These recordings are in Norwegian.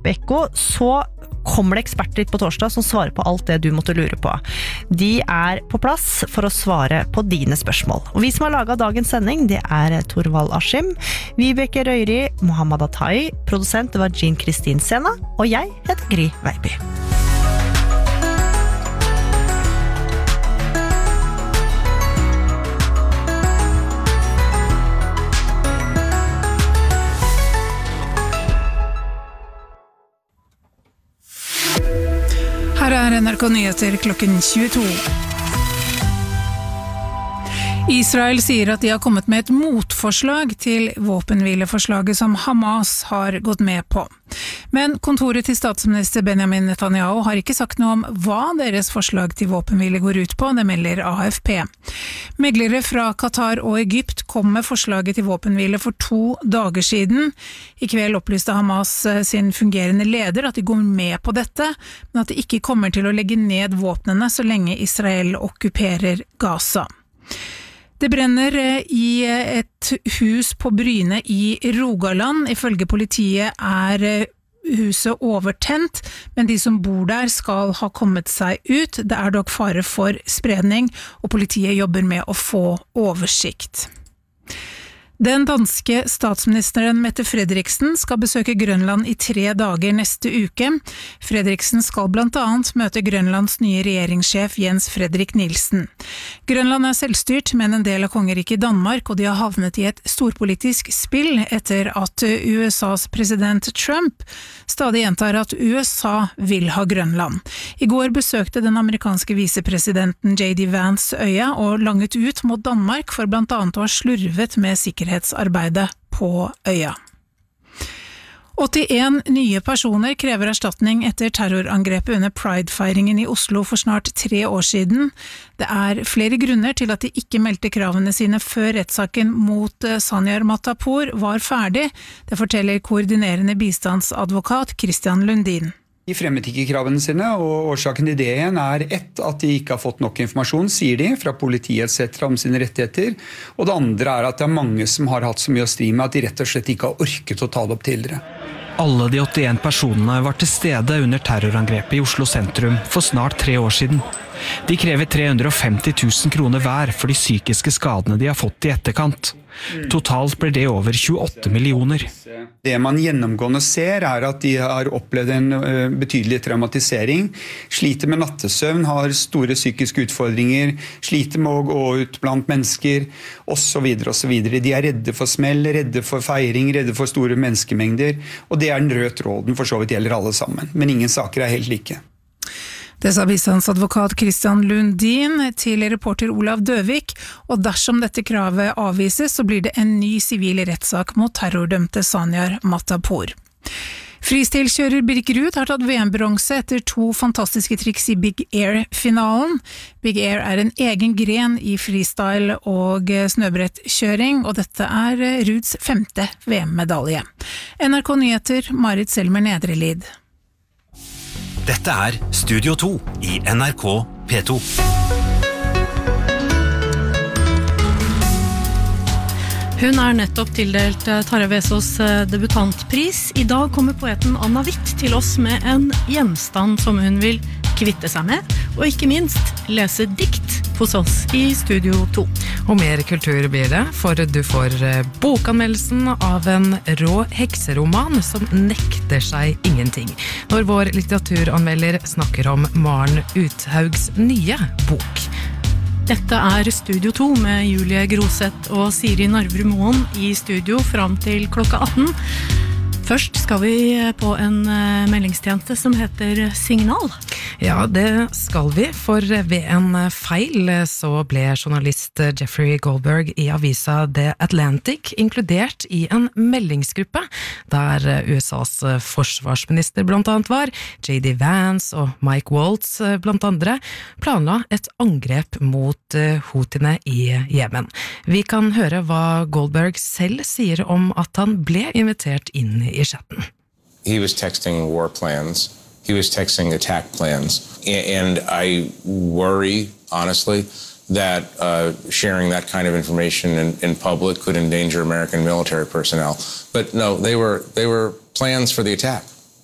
Ekko, så kommer det eksperter på torsdag som svarer på alt det du måtte lure på. De på plass for å svare på dine spørsmål. Og vi som har laget dagens sending, det Torvald Askim, Vibeke Røyri, Mohammed Atai, produsent var Jean Kristin Sena, og jeg heter Gry Veiby. Her NRK Nyheter klokken 22. Israel sier at de har kommet med et motforslag til våpenhvileforslaget som Hamas har gått med på. Men kontoret til statsminister Benjamin Netanyahu har ikke sagt noe om hva deres forslag til våpenhvile går ut på, det melder AFP. Meglere fra Qatar og Egypt kom med forslaget til våpenhvile for 2 dager siden. I kveld opplyste Hamas sin fungerende leder at de går med på dette, men at de ikke kommer til å legge ned våpnene så lenge Israel okkuperer Gaza. Det brenner i et hus på Bryne i Rogaland. Ifølge politiet huset overtent, men de som bor der skal ha kommet seg ut. Det dog fare for spredning, og politiet jobber med å få oversikt. Den danske statsministeren Mette Frederiksen skal besøke Grønland i 3 dager neste uke. Frederiksen skal blant annet møte Grønlands nye regjeringssjef Jens Fredrik Nielsen. Grønland selvstyrt, men en del av kongeriket Danmark, og de har havnet i et storpolitisk spill etter at USAs president Trump stadig gjentar at USA vil ha Grønland. I går besøkte den amerikanske visepresidenten J.D. Vance øya og langet ut mot Danmark for blant annet å ha slurvet med sikkerhetsarbeidet på øya. 81 nye personer krever erstatning etter terrorangrepet under Pride-feiringen i Oslo for snart 3 år siden. Det flere grunner til at de ikke meldte kravene sine før rettssaken mot Sanyar Matapour var ferdig. Det forteller koordinerende bistandsadvokat Christian Lundin. De fremmet ikke kravene sine, og årsaken til det igjen at de ikke har fått nok informasjon, sier de, fra politiet etc. om sine rettigheter. Og det andre at det mange som har hatt så mye å stri med at de rett og slett ikke har orket å ta det opp tidligere. Alle de 81 personene var til stede under terrorangrepet i Oslo sentrum for snart 3 år siden. De krever 350 000 kroner hver for de psykiske skadene de har fått i etterkant. Totalt blir det over 28 millioner. Det man gjennomgående ser at de har opplevd en betydelig traumatisering, sliter med nattesøvn, har store psykiske utfordringer, sliter med å gå ut blant mennesker, og så videre og så videre. De redde for smell, redde for feiring, redde for store menneskemengder, og det den røde tråden for så vidt gjelder alle sammen. Men ingen saker helt like. Det sa bistandsadvokat Christian Lundin til reporter Olav Døvik, og dersom dette kravet avvises, så blir det en ny sivil rettssak mot terrordømte Sanyar Matapour. Freestyle-kjører Birk Ruud har tatt VM-bronse etter 2 fantastiske triks i Big Air-finalen. Big Air en egen gren i freestyle og snøbrettkjøring, og dette Ruuds 5. VM-medalje. NRK Nyheter, Marit Selmer Nedrelid. Dette Studio 2 i NRK P2. Hun nettopp tildelt Tarjei Vesaas debutantpris. I dag kommer poeten Anna Witt til oss med en gjenstand som hun vil kvitte seg med, og ikke minst lese dikt hos oss i Studio 2. Og mer kultur blir det, for du får bokanmeldelsen av en rå hekseroman som nekter seg ingenting. Når vår litteraturanmelder snakker om Maren Uthaugs nye bok. Dette Studio 2 med Julie Groseth og Siri Narvru Moen i studio fram til klokka 18. Først skal vi på en meldingstjeneste som heter Signal. Ja, det skal vi, for ved en feil så ble journalist Jeffrey Goldberg i avisa The Atlantic inkludert i en meldingsgruppe der USAs forsvarsminister blant annet var, J.D. Vance og Mike Waltz blant andre, planla et angrep mot Houthine i Jemen. Vi kan høre hva Goldberg selv sier om at han ble invitert inn i chatten. He was texting war plans. He was texting attack plans. And I worry, honestly, that sharing that kind of information in public could endanger American military personnel. But no, they were plans for the attack.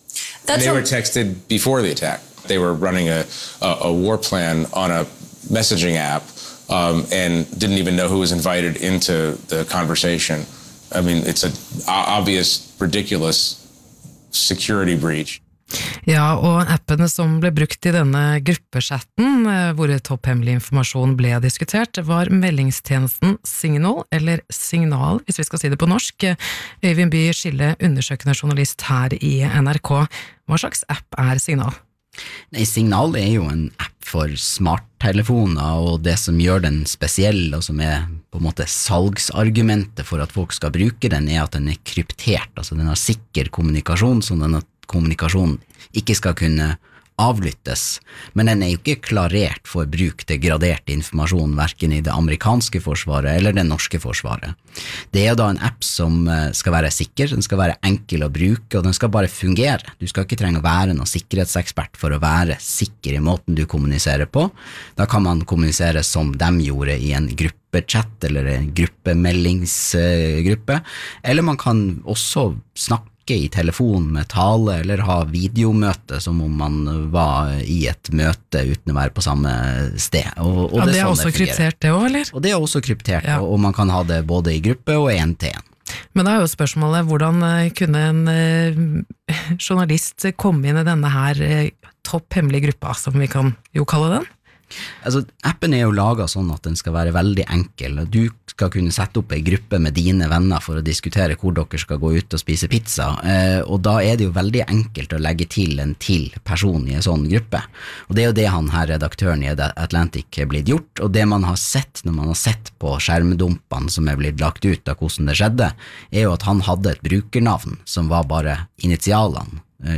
They were texted before the attack. They were running a war plan on a messaging app and didn't even know who was invited into the conversation. I mean, it's an obvious, ridiculous security breach. Ja, og appene som ble brukt I denne gruppechatten, hvor topphemmelig informasjon ble diskutert, var meldingstjenesten Signal, eller Signal, hvis vi skal si det på norsk. Øyvind By Skille, undersøkende journalist her I NRK. Hva slags app Signal? Nei, Signal jo en app for smarttelefoner, og det som gjør den spesiell, og som på en måte salgsargumentet for at folk skal bruke den, at den kryptert, altså den har sikker kommunikasjon, som den kommunikasjon ikke skal kunne avlyttes, men den jo ikke klarert for bruk til gradert informasjon hverken I det amerikanske forsvaret eller det norske forsvaret. Det da en app som skal være sikker, den skal være enkel å bruke, og den skal bare fungere. Du skal ikke trenge å være noen sikkerhetsekspert for å være sikker I måten du kommuniserer på. Da kan man kommunisere som de gjorde I en gruppechat eller en gruppemeldingsgruppe, eller man kan også snakke I telefon med tale eller ha videomøte som om man var I et møte uten å være på samme sted. Og ja, det også kryptert det også, eller? Og det også kryptert, ja. Og man kan ha det både I gruppe og en til en. Men da jo spørsmålet, hvordan kunne en journalist komme inn I denne her topphemmelige gruppa, som vi kan jo kalle den? Altså, appen jo laget sånn at den skal være veldig enkel. Du skal kunne sette opp en gruppe med dine venner for å diskutere hvor dere skal gå ut og spise pizza, og da det jo veldig enkelt å legge til en til person I en sånn gruppe. Og det jo det han her, redaktøren I Atlantic, blitt gjort, og det man har sett når man har sett på skjermdumpene som blitt lagt ut av hvordan det skjedde, jo at han hadde et brukernavn som var bare initialene,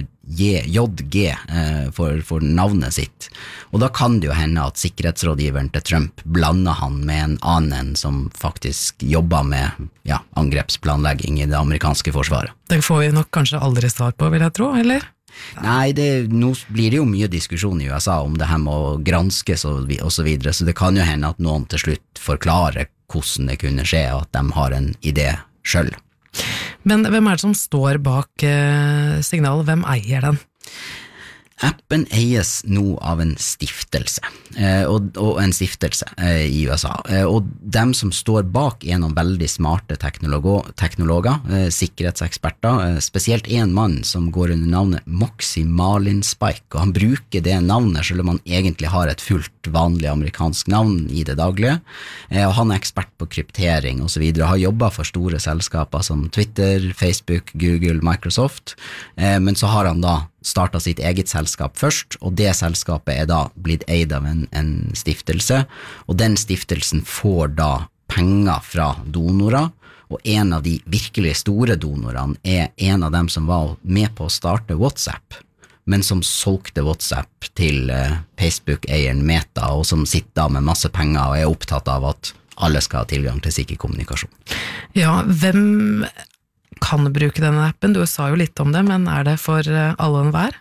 JG for navnet sitt. Og da kan det jo hende at sikkerhetsrådgiveren til Trump blander han med en annen som faktisk jobber med angrepsplanlegging I det amerikanske forsvaret. Det får vi nok kanskje aldri svar på, vil jeg tro, eller? Nei, nå blir det jo mye diskusjon I USA om det her må granskes og så videre, så det kan jo hende at noen til slutt forklarer hvordan det kunne skje, og at de har en idé selv. Men hvem det som står bak Signal? Hvem eier den? Appen eies nå av en stiftelse, og en stiftelse I USA, og dem som står bak noen veldig smarte teknologer, sikkerhetseksperter, spesielt en mann som går under navnet Moxie Marlinspike, og han bruker det navnet selv om han egentlig har et fullt vanlig amerikansk navn I det daglige, og han ekspert på kryptering og så videre, har jobbet for store selskaper som Twitter, Facebook, Google, Microsoft, men så har han da startet sitt eget selskap først, og det selskapet da blitt eid av en stiftelse, og den stiftelsen får da penger fra donorer, og en av de virkelig store donorene en av dem som var med på å starte WhatsApp, men som solgte WhatsApp til Facebook-eieren Meta, og som sitter da med masse penger og opptatt av at alle skal ha tilgang til sikker kommunikasjon. Ja, hvem kan bruke denne appen? Du sa jo litt om det, men det for alle og enhver?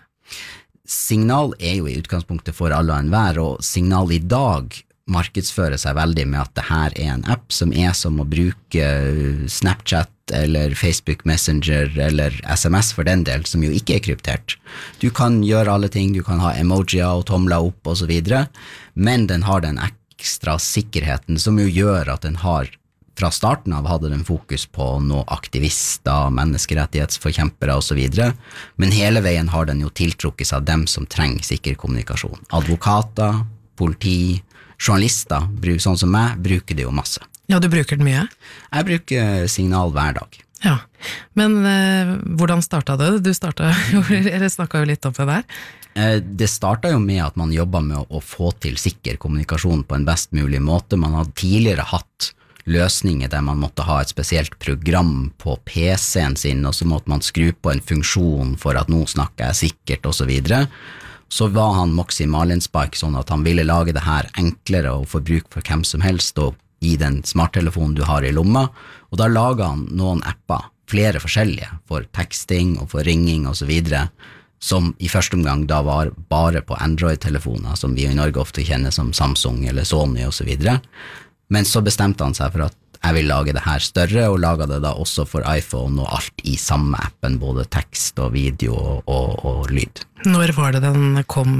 Signal jo I utgangspunktet for alle og enhver, og Signal I dag markedsfører seg veldig med at det her en app som som å bruke Snapchat eller Facebook Messenger eller SMS for den del, som jo ikke kryptert. Du kan gjøre alle ting, du kan ha emojier og tomler opp og så videre, men den har den ekstra sikkerheten som jo gjør at den har fra starten av hadde den fokus på noen aktivister, menneskerettighetsforkjempere og så videre, men hele veien har den jo tiltrukkes av dem som trenger sikker kommunikasjon. Advokater, politi, journalister, sånn som meg, bruker det jo masse. Ja, du bruker den mye? Jeg bruker Signal hver dag. Ja, men hvordan startet det? Du snakket jo litt om det der. Det startet jo med at man jobbet med å få til sikker kommunikasjon på en best mulig måte. Man hadde tidligere hatt løsninger der man måtte ha et spesielt program på PC-en sin, og så måtte man skru på en funksjon for at nå snakker jeg sikkert og så videre. Så var han Moxie Marlinspike sånn at han ville lage det her enklere å få bruk for hvem som helst og I den smarttelefonen du har I lomma, og da laget han noen apper, flere forskjellige, for teksting og for ringing og så videre, som I første omgang da var bare på Android-telefoner, som vi I Norge ofte kjenner som Samsung eller Sony og så videre. Men så bestemte han seg for at jeg vil lage det her større, og lager det da også for iPhone og alt i samme appen, både tekst og video og lyd. Når var det den kom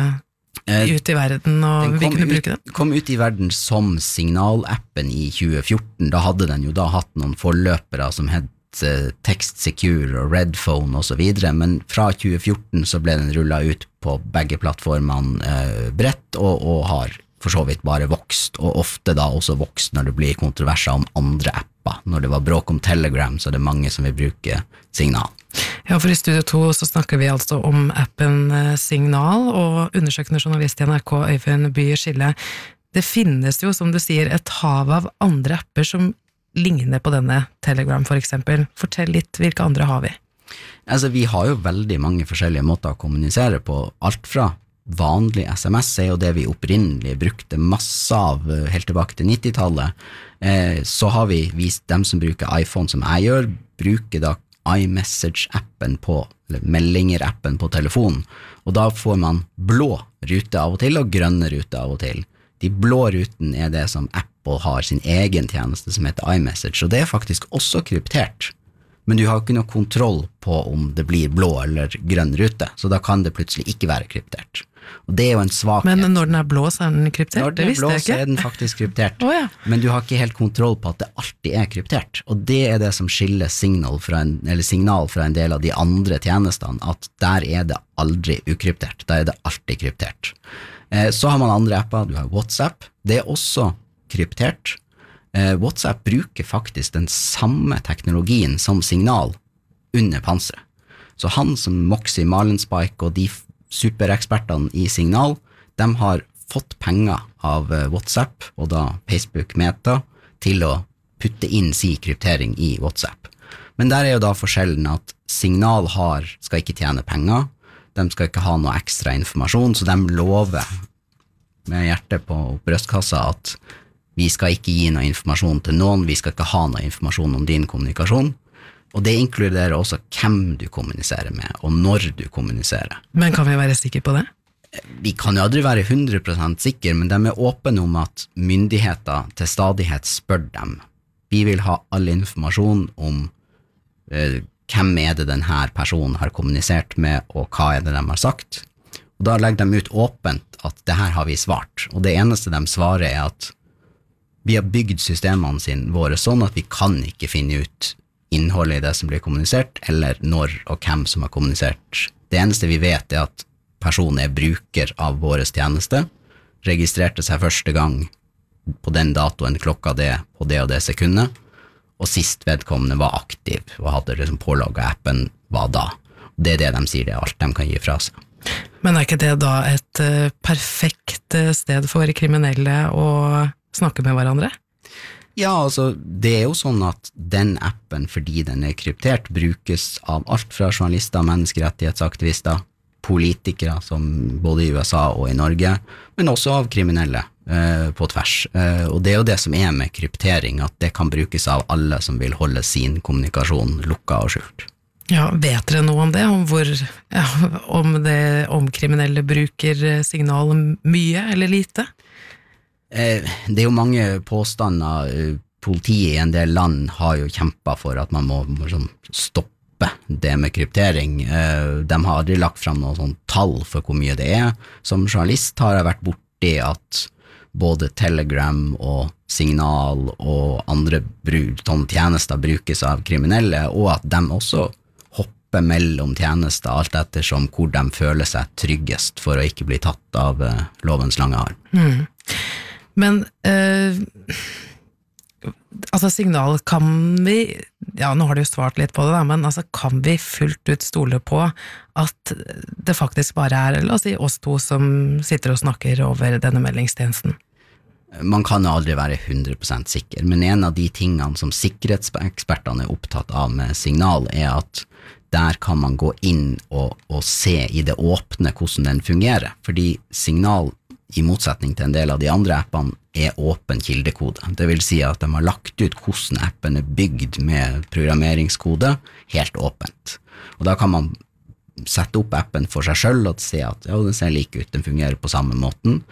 ut i verden, og vi kunne bruke den? Den kom ut i verden som signalappen i 2014. Da hadde den jo da hatt noen forløpere som het Text Secure og Redphone og så videre, men fra 2014 så ble den rullet ut på begge plattformene bredt, og har for så vidt bare vokst, og ofte da også vokst når det blir kontroverser om andre apper. Når det var bråk om Telegram, så det mange som vil bruke Signal. Ja, for i Studio 2 så snakker vi altså om appen Signal, og undersøkende journalist i NRK, Øyvind Bye Skille. Det finnes jo, som du sier, et hav av andre apper som ligner på denne, Telegram for eksempel. Fortell litt, hvilke andre har vi? Altså, vi har jo veldig mange forskjellige måter å kommunisere på, alt fra vanlig SMS jo det vi opprinnelig brukte masse av helt tilbake til 90-tallet. Så har vi vist dem som bruker iPhone som jeg gjør, bruker da iMessage-appen eller meldinger-appen på telefonen, og da får man blå rute av og til, og grønne rute av og til. De blå ruten det som Apple har sin egen tjeneste som heter iMessage, og det faktisk også kryptert. Men du har ikke noe kontroll på om det blir blå eller grønn rute, så da kan det plutselig ikke være kryptert. Og det jo en svakhet. Men når den blå, så den kryptert? Når den blå, så den faktisk kryptert. Ja. Men du har ikke helt kontroll på at det alltid kryptert. Og det det som skiller signal fra en del av de andre tjenestene, at der det aldri ukryptert, der det alltid kryptert. Så har man andre apper, du har WhatsApp, det også kryptert. WhatsApp bruker faktisk den samme teknologien som Signal under panseret. Så han som Moxie, Marlinspike og de superekspertene i Signal, de har fått penger av WhatsApp og da Facebook Meta til å putte inn sin kryptering i WhatsApp. Men der jo da forskjellen at Signal skal ikke tjene penger, de skal ikke ha noe ekstra informasjon, så de lover med hjertet på brystkassa at vi skal ikke gi noe informasjon til noen, vi skal ikke ha noe informasjon om din kommunikasjon, og det inkluderer også hvem du kommuniserer med, og når du kommuniserer. Men kan vi være sikre på det? Vi kan jo aldri være 100% sikre, men de åpne om at myndigheter til stadighet spør dem. Vi vil ha all informasjon om hvem det denne personen har kommunisert med, og hva det de har sagt. Og da legger de ut åpent at det her har vi svart, og det eneste de svarer at vi har bygd systemene våre sånn at vi kan ikke finne ut innholdet i det som blir kommunisert, eller når og hvem som har kommunisert. Det eneste vi vet at personen bruker av våre tjeneste, registrerte seg første gang på den datoen klokka det og det sekundet, og sist vedkommende var aktiv og hadde pålogget appen var da. Det det de sier, det alt de kan gi fra seg. Men ikke det da et perfekt sted for kriminelle å snakke med hverandre? Ja, altså, det jo sånn at den appen, fordi den kryptert, brukes av alt fra journalister, menneskerettighetsaktivister, politikere, som både i USA og i Norge, men også av kriminelle på tvers. Og det jo det som med kryptering, at det kan brukes av alle som vil holde sin kommunikasjon lukket og skjult. Ja, vet dere noe om det? Om kriminelle bruker Signal mye eller lite? Det jo mange påstander. Politiet i en del land har jo kjempet for at man må stoppe det med kryptering. De har aldri lagt frem noen sånn tall for hvor mye det Som journalist har jeg vært borti at både Telegram og Signal og andre tjenester brukes av kriminelle, og at de også hopper mellom tjenester alt ettersom hvor de føler seg tryggest for å ikke bli tatt av lovens lange arm. Men altså Signal, kan vi, nå har du jo svart litt på det da, men altså kan vi fullt ut stole på at det faktisk bare la oss si oss to som sitter og snakker over denne meldingstjenesten? Man kan aldri være 100% sikker, men en av de tingene som sikkerhetsekspertene opptatt av med Signal at der kan man gå inn og se i det åpne hvordan den fungerer, fordi Signal i motsetning til en del av de andre appene åpen kildekode. Det vil si at de har lagt ut hvordan appen bygd med programmeringskode helt åpent. Og da kan man sette opp appen for seg selv og se at den ser like ut, den fungerer på samme måten.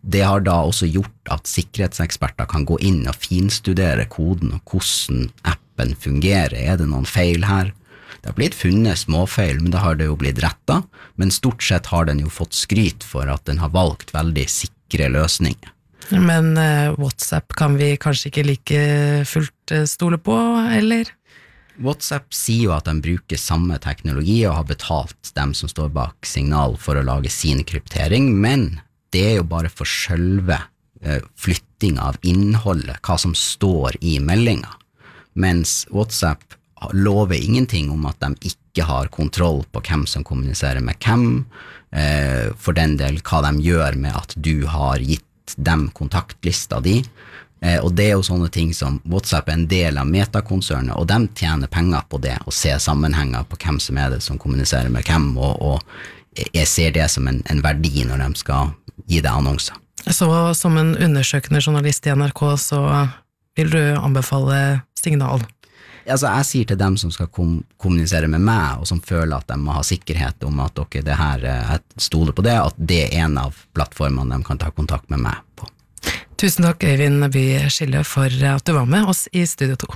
det har da også gjort at sikkerhetseksperter kan gå inn og finstudere koden og hvordan appen fungerer. Det noen feil her? Det har blitt funnet småfeil, men da har det jo blitt rettet, men stort sett har den jo fått skryt for at den har valgt veldig sikre løsninger. Men WhatsApp kan vi kanskje ikke like fullt stole på, eller? WhatsApp sier jo at de bruker samme teknologi og har betalt dem som står bak Signal for å lage sin kryptering, men det jo bare for selve flytting av innholdet, hva som står i meldingen, mens WhatsApp lover ingenting om at de ikke har kontroll på hvem som kommuniserer med hvem, for den del hva de gjør med at du har gitt dem kontaktlista di, og det jo sånne ting som WhatsApp en del av metakonsernet, og de tjener penger på det, og ser sammenhenger på hvem som det som kommuniserer med hvem, og jeg ser det som en verdi når de skal gi deg annonser. Så som en undersøkende journalist i NRK, så vil du anbefale Signal? Altså, jeg sier til dem som skal kommunisere med meg, og som føler at de må ha sikkerhet om at det her, jeg stoler på det, at det en av plattformene de kan ta kontakt med meg på. Tusen takk, Øyvind By Skille, for at du var med oss i Studio 2.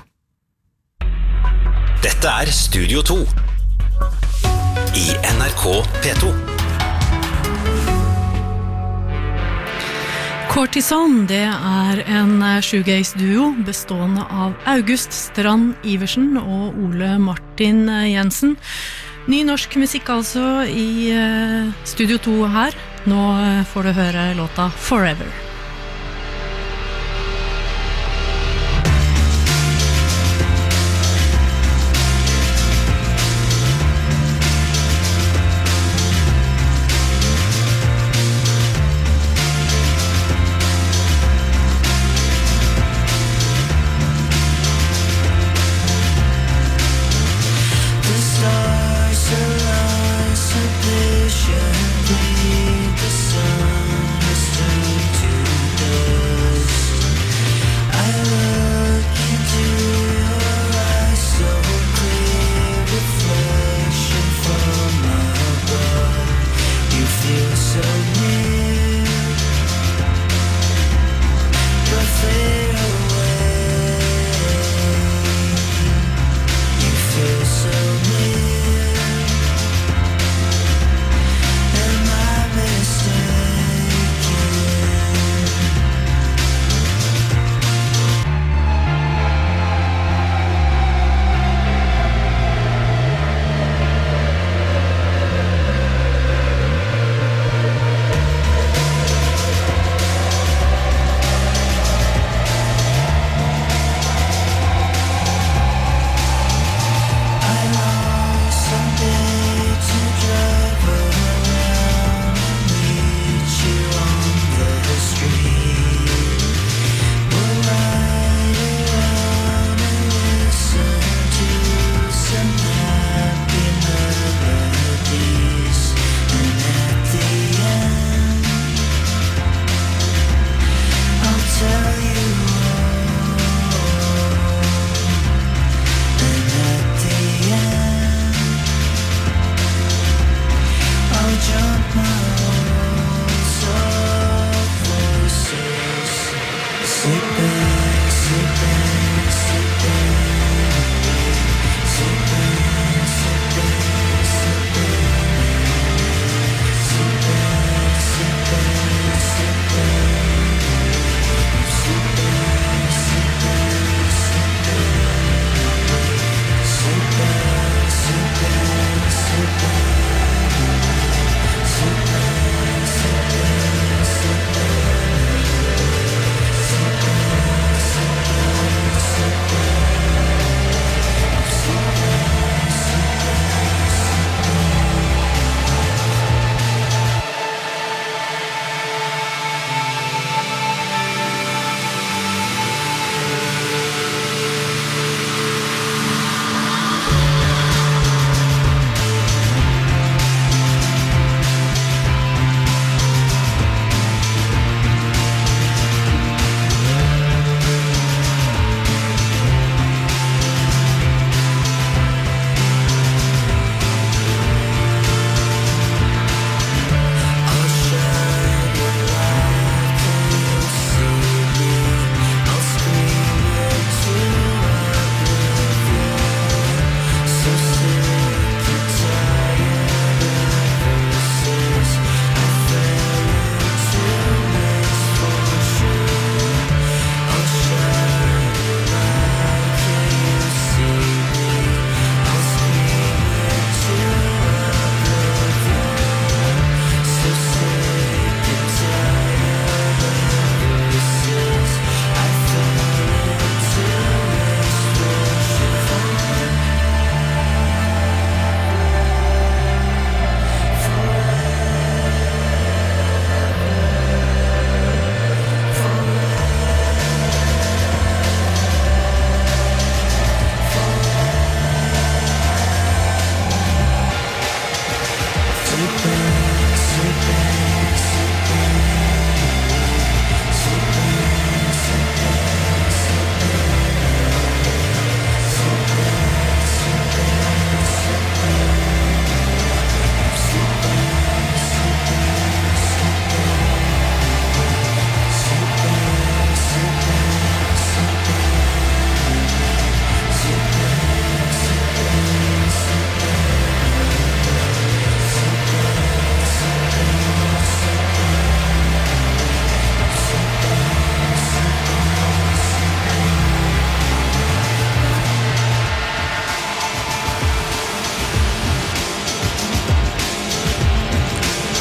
Dette Studio 2 i NRK P2. Cortison, det en shoegaze-duo bestående av August Strand Iversen og Ole Martin Jensen. Ny norsk musikk altså i Studio 2 her. Nå får du høre låta Forever.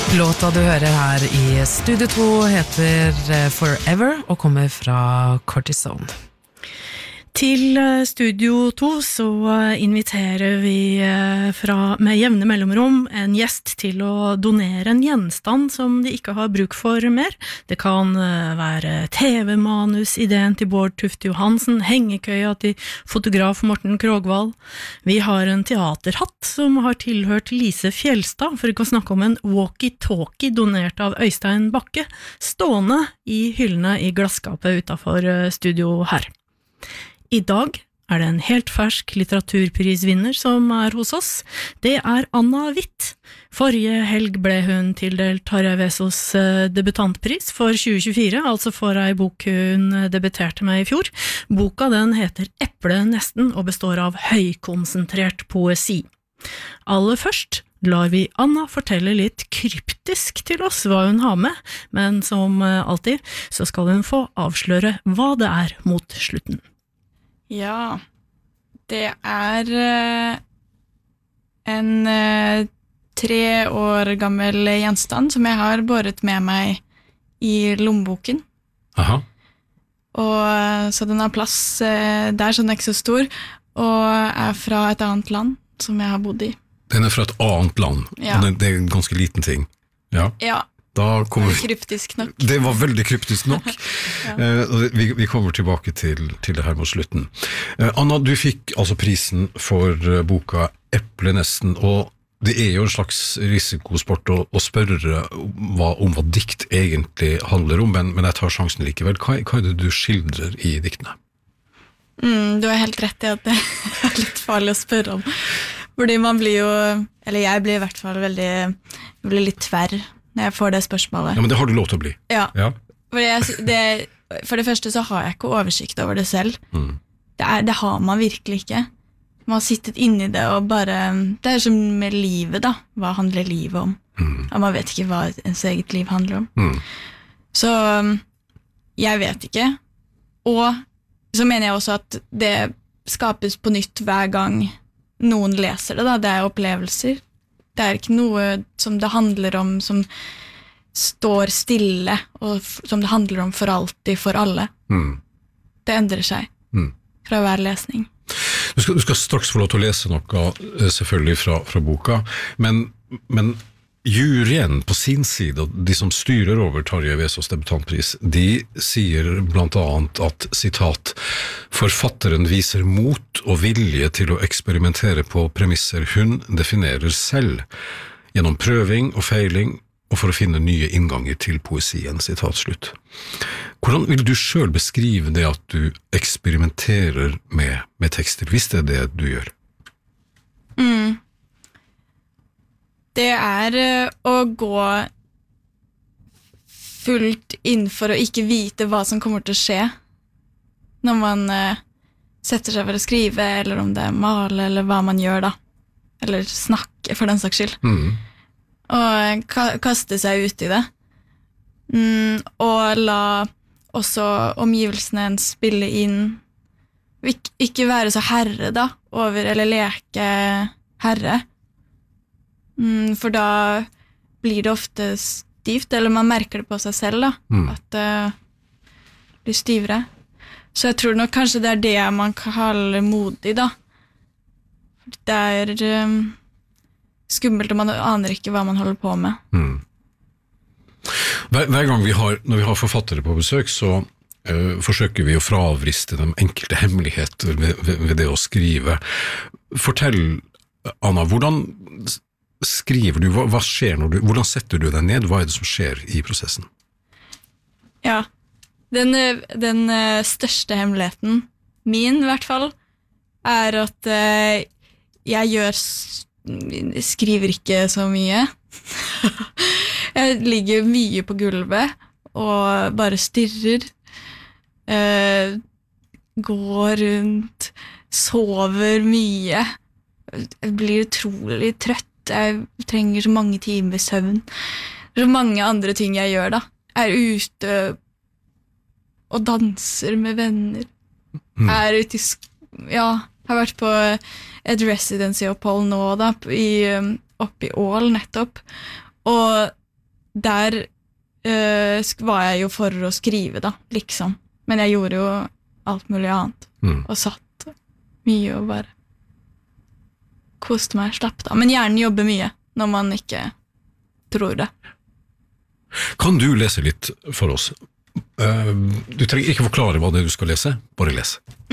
Låta du hører her i Studio 2 heter Forever og kommer fra Cortisone. Til Studio 2 så inviterer vi med jevne mellomrom en gjest til å donere en gjenstand som de ikke har bruk for mer. Det kan være TV-manus, ideen til Bård Tufte Johansen, hengekøya til fotograf Morten Krogvall. Vi har en teaterhatt som har tilhørt Lise Fjellstad, for ikke å snakke om en walkie-talkie donert av Øystein Bakke, stående i hyllene i glasskapet utenfor studio her. I dag det en helt fersk litteraturprisvinner som hos oss. Det Anna Witt. Forrige helg ble hun tildelt Tarjei Vesaas debutantpris for 2024, altså for ei bok hun debuterte med i fjor. Boka den heter Eple nesten og består av høykonsentrert poesi. Aller først lar vi Anna fortelle litt kryptisk til oss hva hun har med, men som alltid så skal hun få avsløre hva det mot slutten. Ja, det en 3 år gammel gjenstand som jeg har båret med meg i lommeboken. Aha. Og så den har plass der, så den ikke så stor, og fra et annet land som jeg har bodd i. Den fra et annet land, ja. Og det en ganske liten ting. Ja. Ja. Da kommer kryptisk nok. Det var veldig kryptisk nok. Ja. Vi kommer tilbake til det her mot slutten. Anna, du fikk altså prisen for boka Eple nesten, og det jo en slags risikosport å spørre om hva dikt egentlig handler om, men jeg tar sjansen likevel. Hva det du skildrer i diktene? Du har helt rett i at det litt farlig å spørre om. Fordi man blir jo, eller jeg blir i hvert fall litt tverr når jeg får det spørsmålet. Ja, men det har du lov til å bli. Ja, ja. For det første så har jeg ikke oversikt over det selv. Det har man virkelig ikke. Man har sittet inne i det, og bare, det som med livet da, hva handler livet om? Og man vet ikke hva ens eget liv handler om. Så jeg vet ikke. Og så mener jeg også at det skapes på nytt hver gang noen leser det da, det opplevelser. Det ikke noe som det handler om som står stille, og som det handler om for alltid, for alle. Det endrer seg fra hver lesning. Du skal straks få lov til å lese noe, selvfølgelig fra boka, men juryen på sin side, og de som styrer over Tarjei Vesaas debutantpris, de sier blant annet at, sitat, forfatteren viser mot og vilje til å eksperimentere på premisser hun definerer selv, gjennom prøving og feiling, og for å finne nye innganger til poesien, sitat slutt. Hvordan vil du selv beskrive det at du eksperimenterer med tekster, hvis det det du gjør? Det å gå fullt innenfor å ikke vite hva som kommer til å skje når man setter seg for å skrive, eller om det male, eller hva man gjør da. Eller snakke, for den saks skyld. Og kaste seg ut i det. Og la også omgivelsene en spille inn. Ikke være så herre da, over, eller leke herre. For da blir det ofte stivt, eller man merker det på seg selv da, at det blir stivere. Så jeg tror nok kanskje det det man kaller modig da. Det skummelt, og man aner ikke hva man holder på med. Hver gang når vi har forfattere på besøk, så forsøker vi å fravriste de enkelte hemmeligheter ved det å skrive. Fortell, Anna, hvordan skriver du? Hva skjer hvordan setter du deg ned? Hva det som skjer i prosessen? Ja, den største hemmeligheten, min i hvert fall, at jeg skriver ikke så mye. Jeg ligger mye på gulvet og bare stirrer, går rundt, sover mye. Jeg blir utrolig trøtt. Jeg trenger så mange timer søvn. Så mange andre ting jeg gjør da. Ute og danser med venner. Ute har vært på et residency-opphold nå da, oppe i Ål nettopp. Og der var jeg jo for å skrive da, liksom. Men jeg gjorde jo alt mulig annet. Og satt mye og bare koste meg, slappet av. Men hjernen jobber mye når man ikke tror det. Kan du lese litt for oss? Du trenger ikke forklare hva det du skal lese, bare les.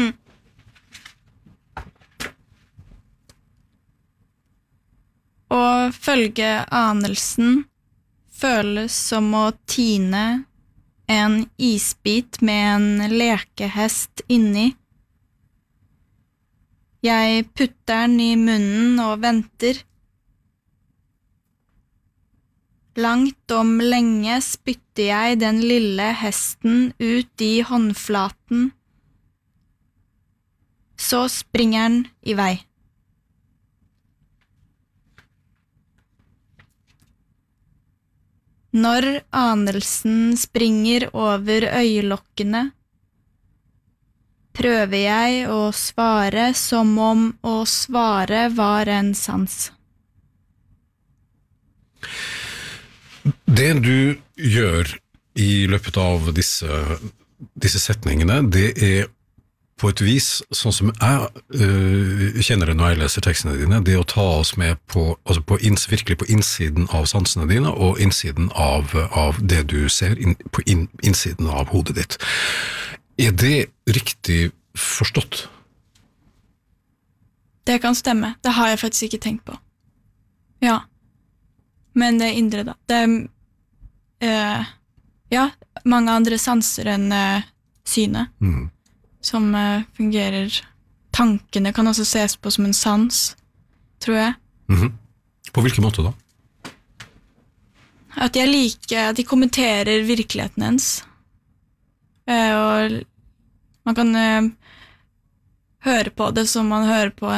Å følge anelsen føles som å tine en isbit med en lekehest inni. Jeg putter den i munnen og venter. Langt om lenge spytter jeg den lille hesten ut i håndflaten. Så springer den i vei. Når anelsen springer over øyelokkene, prøver jeg å svare som om å svare var en sans. Det du gjør i løpet av disse setningene, det er på et vis, sånn som jeg kjenner det når jeg leser tekstene dine, det å ta oss med virkelig på innsiden av sansene dine, og innsiden av det du ser, på innsiden av hodet ditt. Er det riktig forstått? Det kan stemme. Det har jeg faktisk ikke tenkt på. Ja. Men det indre da. Det er mange andre sanser enn synet. Som fungerer. Tankene kan også ses på som en sans, tror jeg. På hvilken måte da? At jeg liker at de kommenterer virkeligheten ens. Og man kan høre på det som man hører på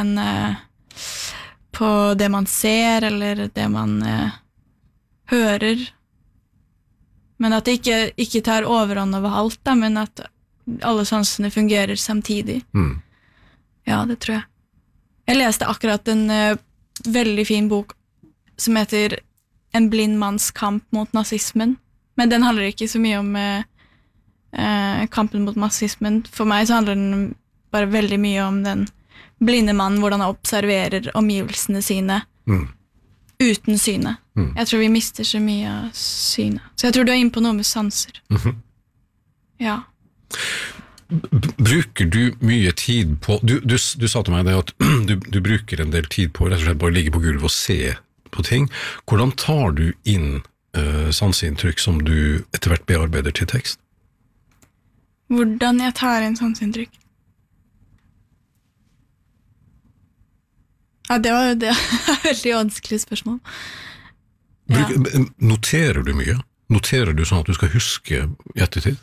på det man ser, eller det man hører. Men at det ikke tar overhånd over alt, da, men at alle sansene fungerer samtidig. Ja, det tror jeg. Jeg leste akkurat en veldig fin bok som heter En blind manns kamp mot nazismen. Men den handler ikke så mye om kampen mot nazismen. For meg så handler den bare veldig mye om den blinde mannen, hvordan han observerer omgivelsene sine uten synet. Jeg tror vi mister så mye av synet. Så jeg tror du er inne på noe med sanser. Ja. Bruker du mye tid på du sa til meg det at du bruker en del tid på rett og slett bare ligge på gulvet og se på ting. Hvordan tar du inn sanseinntrykk som du etter hvert bearbeider til tekst? Hvordan jeg tar inn sanseinntrykk? Ja, det var et veldig vanskelig spørsmål. Noterer du mye? Noterer du sånn at du skal huske i ettertid?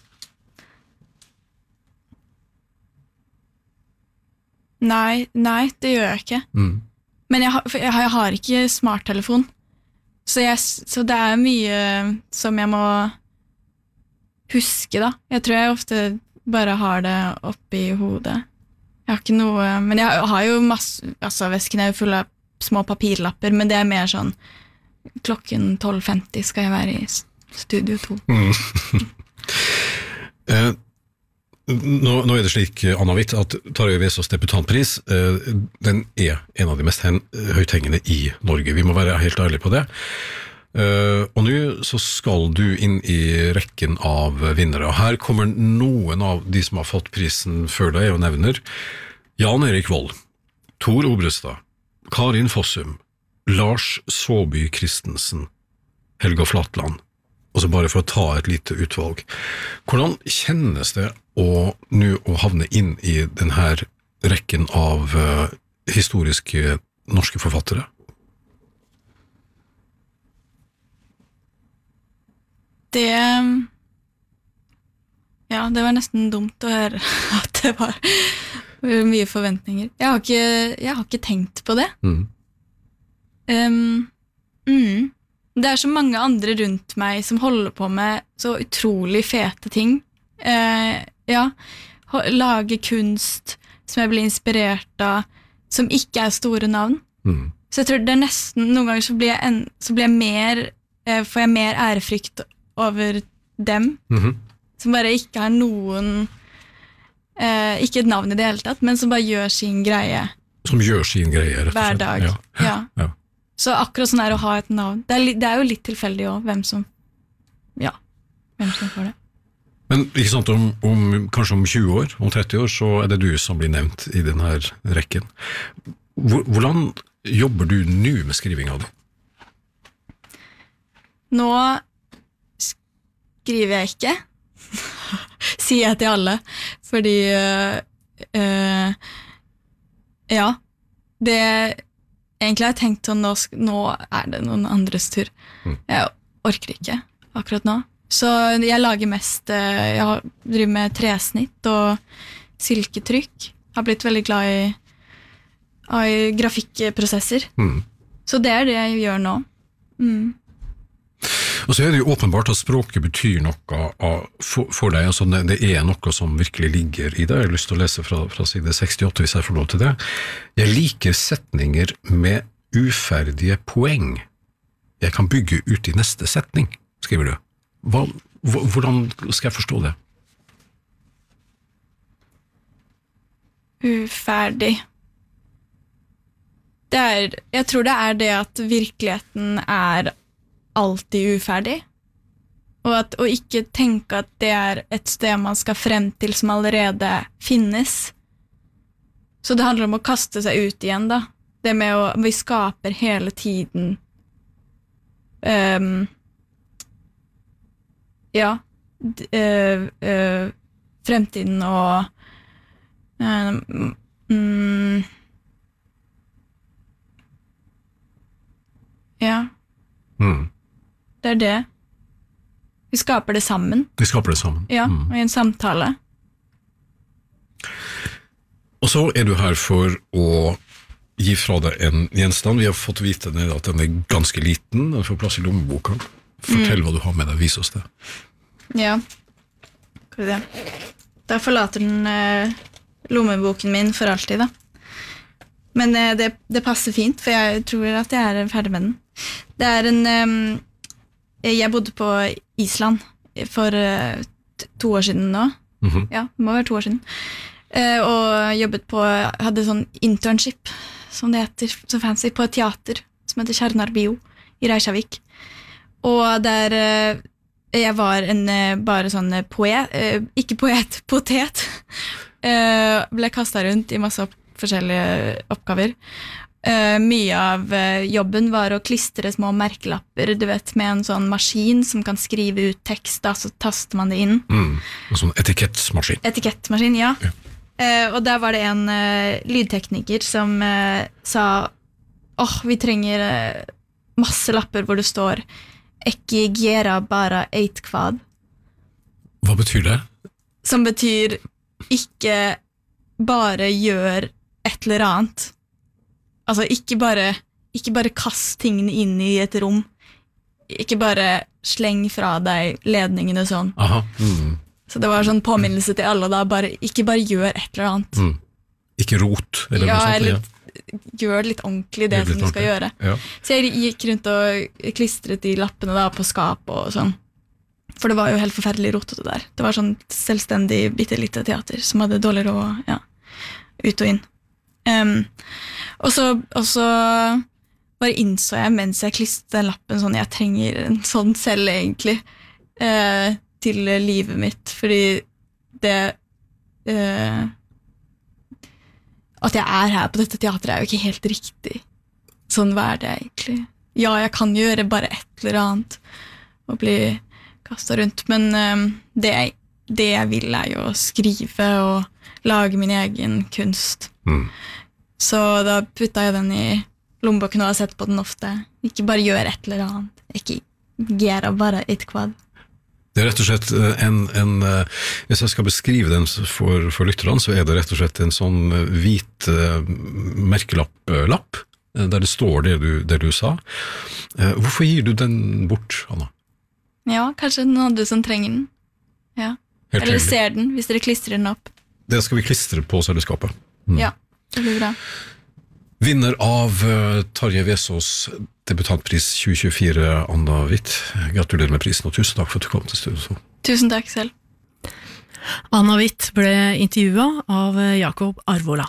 Nei, det gjør jeg ikke. Men jeg har ikke smarttelefon, så det er mye som jeg må huske da. Jeg tror jeg ofte bare har det oppe i hodet. Jeg har ikke noe, men jeg har jo masse, altså vesken er jo full av små papirlapper, men det er mer sånn, klokken 12:50 skal jeg være i Studio 2. Nå er det slik, Anna Hvitt, at Tarjei Vesaas debutantpris, den er en av de mest høythengende i Norge. Vi må være helt ærlige på det. Og nå så skal du inn i rekken av vinnere. Her kommer noen av de som har fått prisen før deg og nevner Jan Erik Vold, Tor Obrestad, Karin Fossum, Lars Saabye Christensen, Helga Flatland, og så bare for å ta et lite utvalg. Hvordan kjennes det nå å havne inn i denne rekken av historiske norske forfattere? Det var nesten dumt å høre at det var mye forventninger. Jeg har ikke tenkt på det. Det er så mange andre rundt meg som holder på med så utrolig fete ting. Lage kunst som jeg blir inspirert av, som ikke er store navn. Så jeg tror det er nesten, noen ganger så blir jeg mer får jeg mer ærefrykt over dem, som bare ikke har noen, ikke et navn i det hele tatt, men som bare gjør sin greie. Som gjør sin greie, rett og slett. Hver dag, ja. Så akkurat sånn å ha et navn. Det er jo litt tilfeldig også, hvem som får det. Men ikke sant, kanskje om 20 år, om 30 år, så det du som blir nevnt i denne rekken. Hvordan jobber du nå med skrivinga di? Nå skriver jeg ikke, sier jeg til alle, fordi det egentlig har jeg tenkt sånn, nå det noen andres tur. Jeg orker ikke akkurat nå. Så jeg lager mest, jeg driver med tresnitt og silketrykk. Jeg har blitt veldig glad i grafikkprosesser. Så det det jeg gjør nå. Og så det jo åpenbart at språket betyr noe for deg, altså det noe som virkelig ligger i det. Jeg har lyst til å lese fra side 68 hvis jeg får lov til det. Jeg liker setninger med uferdige poeng. Jeg kan bygge ut i neste setning, skriver du. Hvordan skal jeg forstå det? Uferdig. Jeg tror det det at virkeligheten alltid uferdig, og ikke tenke at det et sted man skal frem til som allerede finnes. Så det handler om å kaste seg ut igjen da. Det med vi skaper hele tiden fremtiden og det det. Vi skaper det sammen. Ja, og i en samtale. Og så du her for å gi fra deg en gjenstand. Vi har fått vite at den ganske liten, den får plass i lommeboka. Fortell hva du har med deg, vis oss det. Ja, hva det? Da forlater den lommeboken min for alltid da. Men det passer fint, for jeg tror at jeg ferdig med den. Det jeg bodde på Island for 2 år siden nå. Ja, det må være 2 år siden. Og jobbet hadde sånn internship, som det heter, så fancy, på et teater som heter Tjarnarbio i Reykjavik. Og der jeg var bare sånn ikke potet, ble kastet rundt i masse forskjellige oppgaver. Mye av jobben var å klistre små merkelapper, du vet, med en sånn maskin som kan skrive ut tekst, da, så taster man det inn. En sånn etikettmaskin. Etikettmaskin, ja. Og der var det en lydtekniker som sa, vi trenger masse lapper hvor det står «Ekki gera bara eit kvad». Hva betyr det? Som betyr ikke bare gjør et eller annet. Altså, ikke bare kast tingene inn i et rom. Ikke bare sleng fra deg ledningene sånn. Aha. Så det var sånn påminnelse til alle da, ikke bare gjør et eller annet. Ikke rot, eller noe sånt. Eller gjør litt ordentlig det som du skal gjøre. Ja. Så jeg gikk rundt og klistret de lappene da på skap og sånn. For det var jo helt forferdelig rotete der. Det var sånn selvstendig, bittelite teater som hadde dårlig råd, ut og inn. Og så bare innså jeg mens jeg klistret den lappen sånn, jeg trenger en sånn selv egentlig til livet mitt, fordi det at jeg her på dette teatret jo ikke helt riktig. Sånn hva det egentlig? Ja, jeg kan gjøre bare et eller annet og bli kastet rundt, men det jeg vil jo å skrive og lage min egen kunst. Så da puttet jeg den i lommeboken og har sett på den ofte. Ikke bare gjør et eller annet. Ikke gjøre bare et kvad. Det rett og slett hvis jeg skal beskrive den for lytterne, så det rett og slett en sånn hvit merkelapp, der det står det du sa. Hvorfor gir du den bort, Anna? Ja, kanskje noen andre som trenger den. Ja. Eller ser den, hvis dere klistrer den opp. Det skal vi klistre på selskapet. Ja, det blir bra. Vinner av Tarjei Vesaas debutantpris 2024, Anna Hvitt. Gratulerer med prisen, og tusen takk for at du kom til studio. Tusen takk selv. Anna Hvitt ble intervjuet av Jakob Arvola.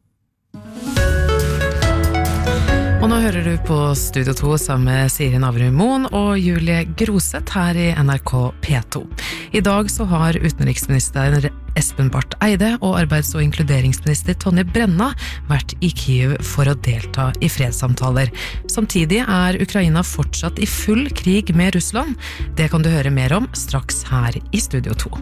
Og nå hører du på Studio 2 sammen med Siri Navrum Moen og Julie Groseth her i NRK P2. I dag så har utenriksminister Espen Barth Eide og arbeids- og inkluderingsminister Tonje Brenna vært i Kyiv for å delta i fredssamtaler. Samtidig er Ukraina fortsatt i full krig med Russland. Det kan du høre mer om straks her i Studio 2.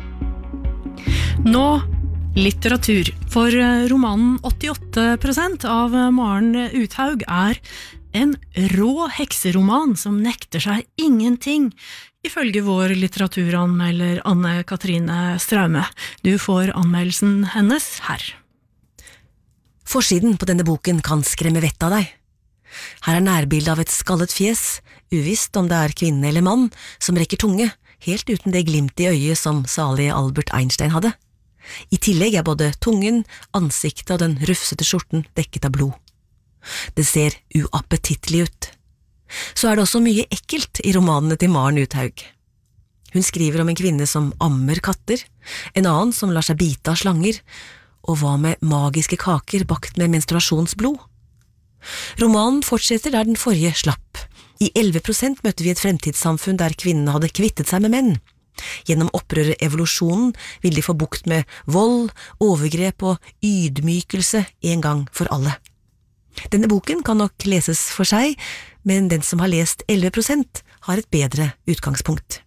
Nå litteratur. For romanen 88% av Maren Uthaug er en rå hekseroman som nekter seg ingenting, ifølge vår litteraturanmelder Anne-Katrine Straume. Du får anmeldelsen hennes her. Forsiden på denne boken kan skremme vettet av deg. Her er nærbildet av et skallet fjes, uvisst om det er kvinne eller mann, som rekker tunge, helt uten det glimt i øyet som salig Albert Einstein hadde. I tillegg er både tungen, ansiktet og den rufsete skjorten dekket av blod. Det ser uappetittlig ut. Så er det også mye ekkelt i romanene til Maren Uthaug. Hun skriver om en kvinne som ammer katter, en annen som lar seg bite av slanger, og hva med magiske kaker bakt med menstruasjonsblod? Romanen fortsetter der den forrige slapp. I 11% møtte vi et fremtidssamfunn der kvinnene hadde kvittet seg med menn. Gjennom opprøret evolusjonen vil de få bukt med vold, overgrep og ydmykelse en gang for alle. Denne boken kan nok leses for seg, men den som har lest 11% har et bedre utgangspunkt.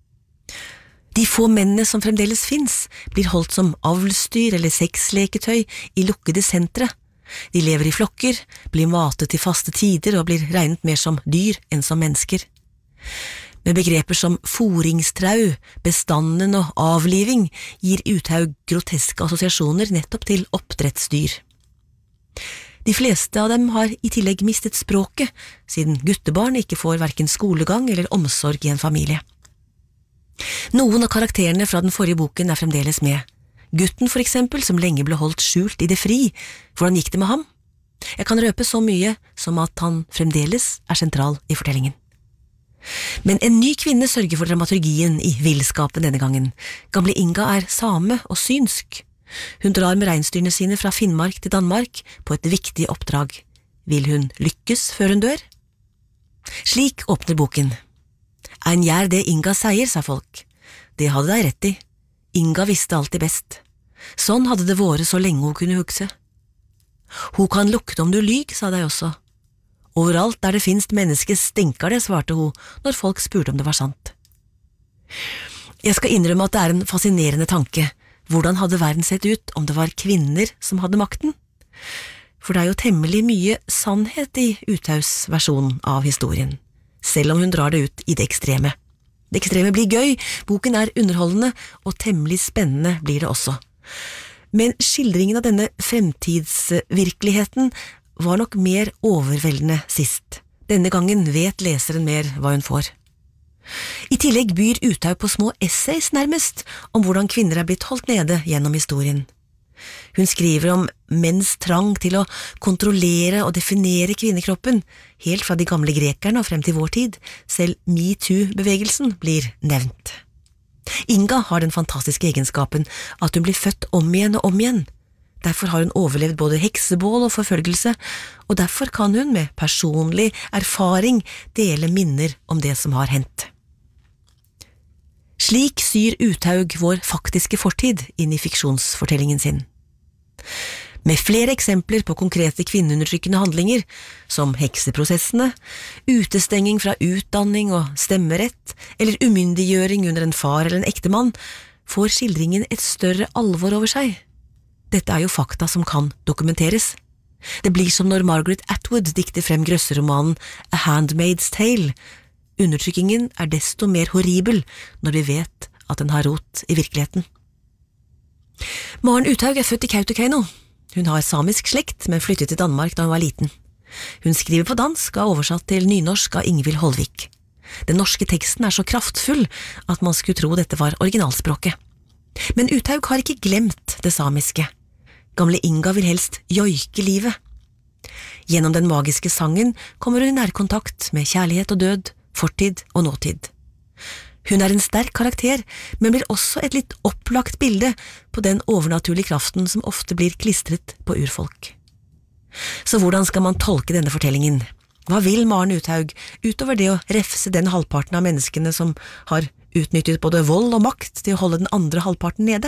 De få mennene som fremdeles finnes, blir holdt som avlsdyr eller sexleketøy i lukkede sentre. De lever i flokker, blir matet til faste tider og blir regnet mer som dyr enn som mennesker. Med begreper som foringstrau, bestanden og avliving gir Uthaug groteske assosiasjoner nettopp til oppdrettsdyr. De fleste av dem har i tillegg mistet språket, siden guttebarn ikke får hverken skolegang eller omsorg i en familie. Noen av karakterene fra den forrige boken er fremdeles med. Gutten for eksempel, som lenge ble holdt skjult i det fri. Hvordan gikk det med ham? Jeg kan røpe så mye som at han fremdeles er sentral i fortellingen. Men en ny kvinne sørger for dramaturgien i villskapen denne gangen. Gamle Inga er same og synsk. Hun drar med reinsdyrene sine fra Finnmark til Danmark på et viktig oppdrag. Vil hun lykkes før hun dør? Slik åpner boken. Ein gjør det Inga sier, sa folk. Det hadde de rett i. Inga visste alltid best. Sånn hadde det vært så lenge hun kunne huske. Hun kan lukte om du lyg, sa de også. Overalt der det finnes mennesker stinker det, svarte hun når folk spurte om det var sant. Jeg skal innrømme at det er en fascinerende tanke. Hvordan hadde verden sett ut om det var kvinner som hadde makten? For det er jo temmelig mye sannhet i Uthaugs versjon av historien, selv om hun drar det ut i det ekstreme. Det ekstreme blir gøy, boken er underholdende, og temmelig spennende blir det også. Men skildringen av denne fremtidsvirkeligheten var nok mer overveldende sist. Denne gangen vet leseren mer hva hun får. I tillegg byr Uthaug på små essays nærmest om hvordan kvinner er blitt holdt nede gjennom historien. Hun skriver om menns trang til å kontrollere og definere kvinnekroppen, helt fra de gamle grekerne og frem til vår tid. Selv MeToo-bevegelsen blir nevnt. Inga har den fantastiske egenskapen at hun blir født om igjen og om igjen. Derfor har hun overlevd både heksebål og forfølgelse, og derfor kan hun med personlig erfaring dele minner om det som har hendt. Slik syr Uthaug vår faktiske fortid inn i fiksjonsfortellingen sin. Med flere eksempler på konkrete kvinneundertrykkende handlinger, som hekseprosessene, utestenging fra utdanning og stemmerett, eller umyndiggjøring under en far eller en ektemann, får skildringen et større alvor over seg. Dette er jo fakta som kan dokumenteres. Det blir som når Margaret Atwood dikter frem grøsseromanen A Handmaid's Tale. Undertrykkingen er desto mer horribel når vi vet at den har rot i virkeligheten. Maren Uthaug er født i Kautokeino. Hun har samisk slekt, men flyttet til Danmark da hun var liten. Hun skriver på dansk og er oversatt til nynorsk av Ingvild Holvik. Den norske teksten er så kraftfull at man skulle tro dette var originalspråket. Men Uthaug har ikke glemt det samiske. Gamle Inga vil helst joike livet. Gjennom den magiske sangen kommer hun i nærkontakt med kjærlighet og død, fortid og nåtid. Hun en sterk karakter, men blir også et litt opplagt bilde på den overnaturlige kraften som ofte blir klistret på urfolk. Så hvordan skal man tolke denne fortellingen? Hva vil Maren Uthaug utover det å refse den halvparten av menneskene som har utnyttet både vold og makt til å holde den andre halvparten nede?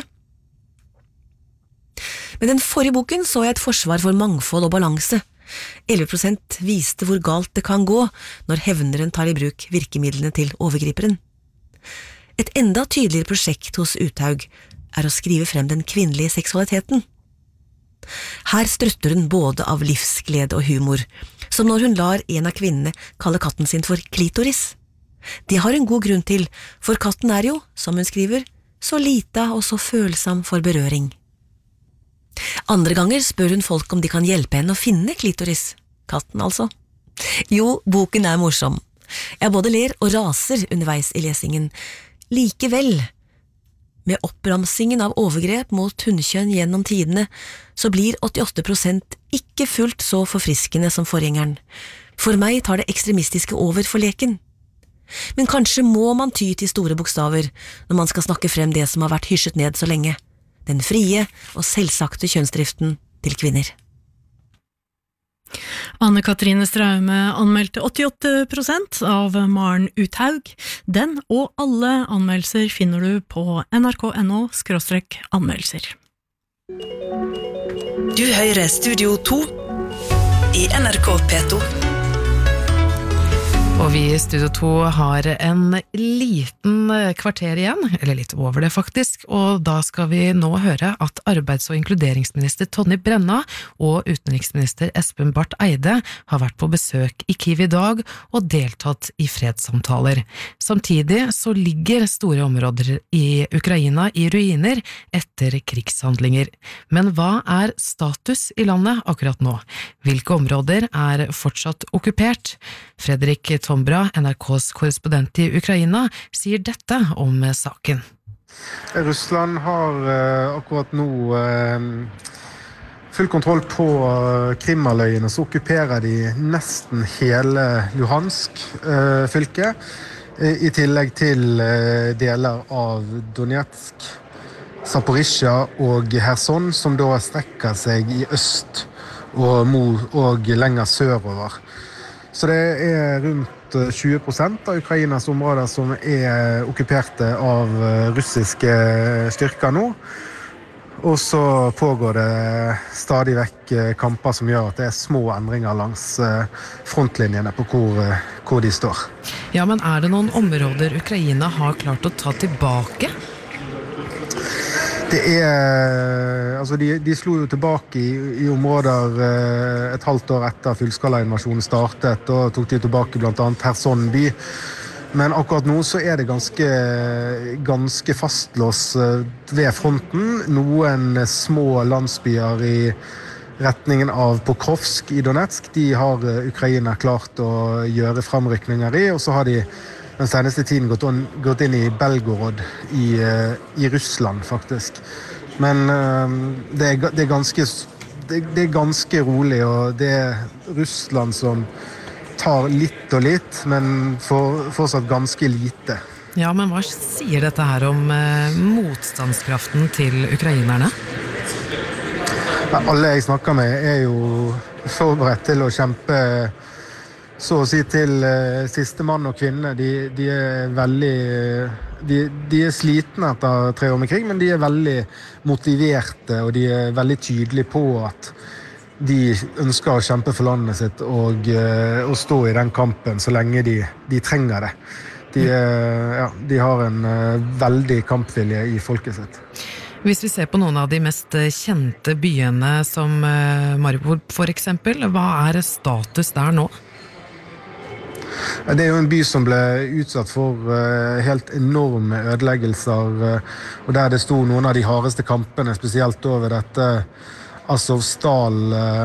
Med den forrige boken så jeg et forsvar for mangfold og balanse. 11% viste hvor galt det kan gå når hevneren tar i bruk virkemidlene til overgriperen. Et enda tydeligere prosjekt hos Uthaug å skrive frem den kvinnelige seksualiteten. Her strøtter hun både av livsglede og humor, som når hun lar en av kvinnene kalle katten sin for klitoris. Det har hun god grunn til, for katten jo, som hun skriver, så lita og så følsom for berøring. Andre ganger spør hun folk om de kan hjelpe henne å finne klitoris. Katten altså. Jo, boken morsom. Jeg både ler og raser underveis i lesingen. Likevel, med oppramsingen av overgrep mot hunnkjønn gjennom tidene, så blir 88% ikke fullt så forfriskende som forgjengeren. For meg tar det ekstremistiske over for leken. Men kanskje må man ty til store bokstaver når man skal snakke frem det som har vært hysjet ned så lenge. Den frie og selvsagte kjønnsdriften til kvinner. Anne-Katrine Straume anmeldte 88% av Maren Uthaug. Den og alle anmeldelser finner du på nrk.no/anmeldelser. Du hører Studio 2 i NRK P2. Og vi i Studio 2 har en liten kvarter igjen, eller litt over det faktisk, og da skal vi nå høre at arbeids- og inkluderingsminister Tonje Brenna og utenriksminister Espen Barth Eide har vært på besøk i Kyiv i dag og deltatt i fredssamtaler. Samtidig så ligger store områder i Ukraina i ruiner etter krigshandlinger. Men hva status i landet akkurat nå? Hvilke områder fortsatt okkupert? Fredrik Tombra, NRKs korrespondent i Ukraina, sier dette om saken. Russland har akkurat nå full kontroll på Krimhalvøyene, så okkuperer de nesten hele Luhansk fylke, i tillegg til deler av Donetsk, Zaporizjzja og Kherson, som da strekker seg i øst og lenger sørover. Så det rundt 20% av Ukrainas områder som okkuperte av russiske styrker nå. Og så pågår det stadig vekk kamper som gjør at det små endringer langs frontlinjene på hvor de står. Ja, men det noen områder Ukraina har klart å ta tilbake? Det altså de slo jo tilbake i områder et halvt år etter fullskalainvasjonen startet, og tok de tilbake blant annet Kherson by. Men akkurat nå så det ganske fastlåst ved fronten. Noen små landsbyer i retningen av Pokrovsk i Donetsk, de har Ukraina klart å gjøre fremrykninger i, og så har de den seneste tiden gått inn i Belgorod i Russland, faktisk. Men det ganske rolig, og det Russland som tar litt og litt, men fortsatt ganske lite. Ja, men hva sier dette her om motstandskraften til ukrainerne? Alle jeg snakker med jo forberedt til å kjempe så å si til siste mann og kvinne. De veldig de slitne etter 3 år med krig, men de veldig motiverte, og de veldig tydelige på at de ønsker å kjempe for landet sitt og stå i den kampen så lenge de trenger det. De har en veldig kampvilje i folket sitt. Hvis vi ser på noen av de mest kjente byene som Mariupol for eksempel, hva status der nå? Det jo en by som ble utsatt for helt enorme ødeleggelser, og der det sto noen av de hardeste kampene, spesielt over dette Azovstal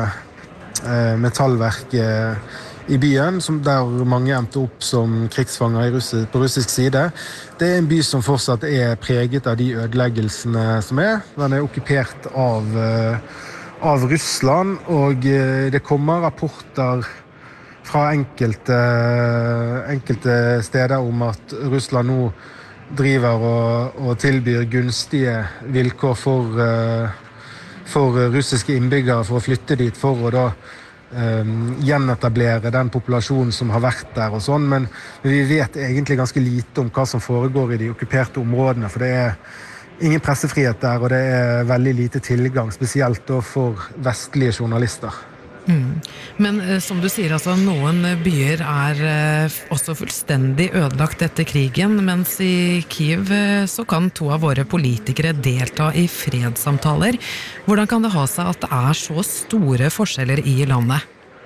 metallverket i byen, der mange endte opp som krigsfanger på russisk side. Det en by som fortsatt preget av de ødeleggelsene som Den okkupert av av Russland, og det kommer rapporter fra enkelte steder om at Russland nå driver og tilbyr gunstige vilkår for russiske innbyggere for å flytte dit, for å da gjenetablere den populasjonen som har vært der og sånn, men vi vet egentlig ganske lite om hva som foregår i de okkuperte områdene, for det ingen pressefrihet der, og det veldig lite tilgang, spesielt da for vestlige journalister. Men som du sier, altså, noen byer også fullstendig ødelagt etter krigen, mens i Kiev så kan 2 av våre politikere delta i fredssamtaler. Hvordan kan det ha seg at det så store forskjeller i landet?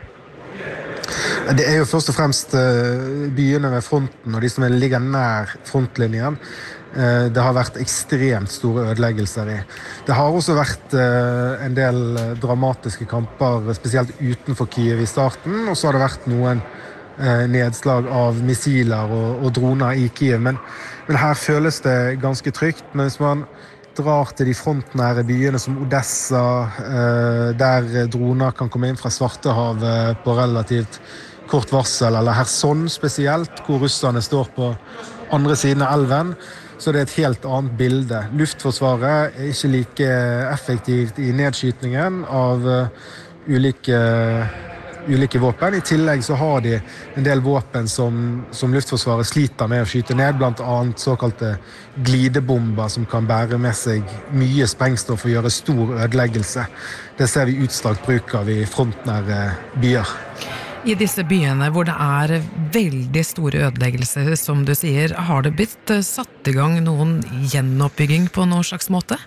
Det jo først og fremst byene ved fronten, og de som ligger nær frontlinjen. Det har vært ekstremt store ødeleggelser i. Det har også vært en del dramatiske kamper, spesielt utenfor Kiev i starten, og så har det vært noen nedslag av missiler og droner i Kiev. Men her føles det ganske trygt, mens man drar til de frontnære byene som Odessa, der droner kan komme inn fra Svartehavet på relativt kort varsel, eller Kherson spesielt, hvor russerne står på andre siden av elven. Så det et helt annet bilde. Luftforsvaret ikke like effektivt i nedskytningen av ulike våpen. I tillegg så har de en del våpen som Luftforsvaret sliter med å skyte ned, blant annet såkalte glidebomber som kan bære med seg mye sprengstoff og gjøre stor ødeleggelse. Det ser vi utstrakt bruk av i frontnære byer. I disse byene hvor det veldig store ødeleggelser, som du sier, har det blitt satt i gang noen gjenoppbygging på noen slags måte?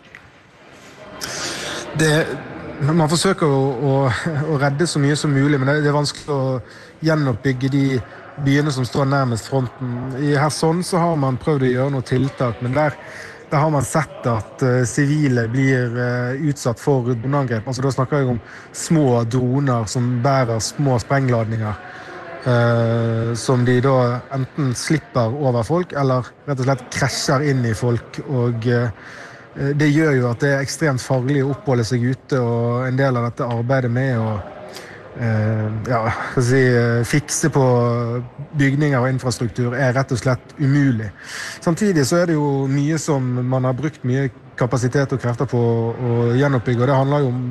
Man forsøker å redde så mye som mulig, men det vanskelig å gjenoppbygge de byene som står nærmest fronten. I Kherson så har man prøvd å gjøre noen tiltak, men der har man sett at sivile blir utsatt for droneangrep. Altså da snakker jeg om små droner som bærer små sprengladninger, som de da enten slipper over folk, eller rett og slett krasjer inn i folk, og det gjør jo at det ekstremt farlig å oppholde seg ute, og en del av dette arbeidet med å fikse på bygninger og infrastruktur rett og slett umulig. Samtidig så det jo mye som man har brukt mye kapasitet og krefter på å gjenoppbygge, og det handler jo om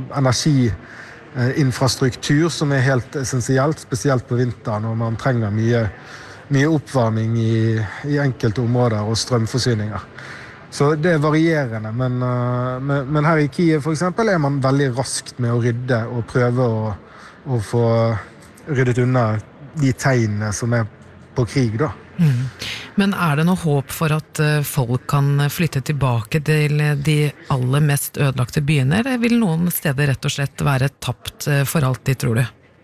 energiinfrastruktur som helt essensielt, spesielt på vinteren, når man trenger mye oppvarming i enkelte områder og strømforsyninger. Så det varierende, men her i Kiev for eksempel man veldig raskt med å rydde og prøve å få ryddet unna de tegnene som på krig da. Men det noe håp for at folk kan flytte tilbake til de aller mest ødelagte byene, eller vil noen steder rett og slett være tapt for alltid, tror du?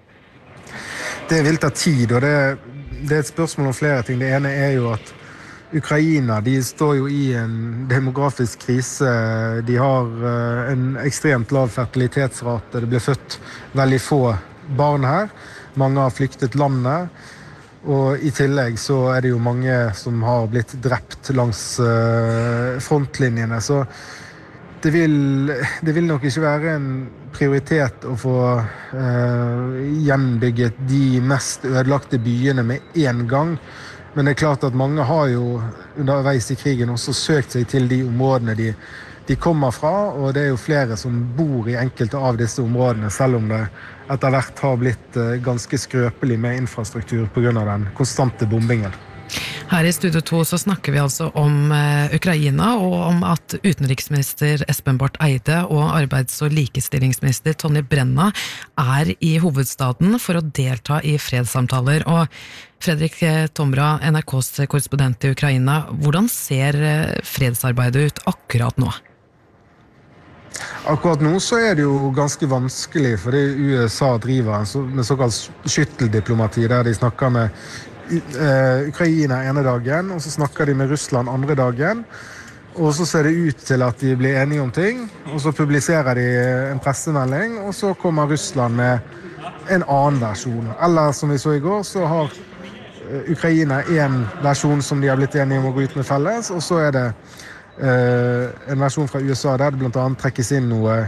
Det vil ta tid, og det et spørsmål om flere ting. Det ene jo at Ukraina, de står jo i en demografisk krise. De har en ekstremt lav fertilitetsrate. Det ble født veldig få barn her. Mange har flyktet landet. Og i tillegg så det jo mange som har blitt drept langs frontlinjene. Så det vil nok ikke være en prioritet å få gjenbygget de mest ødelagte byene med en gang. Men det klart at mange har jo underveis i krigen også søkt seg til de områdene de kommer fra, og det jo flere som bor i enkelte av disse områdene, selv om det etter hvert har blitt ganske skrøpelig med infrastruktur på grunn av den konstante bombingen. Her i Studio 2 så snakker vi altså om Ukraina, og om at utenriksminister Espen Barth Eide og arbeids- og likestillingsminister Tonje Brenna i hovedstaden for å delta i fredssamtaler. Og Fredrik Tomra, NRKs korrespondent i Ukraina, hvordan ser fredsarbeidet ut akkurat nå? Akkurat nå så det jo ganske vanskelig, fordi USA driver med såkalt skytteldiplomati, der de snakker med Ukraina ene dagen, og så snakker de med Russland andre dagen, og så ser det ut til at de blir enige om ting, og så publiserer de en pressemelding, og så kommer Russland med en annen versjon. Eller som vi så i går, så har Ukraina en versjon som de har blitt enige om å gå ut med felles, og så det en versjon fra USA der det blant annet trekkes inn noe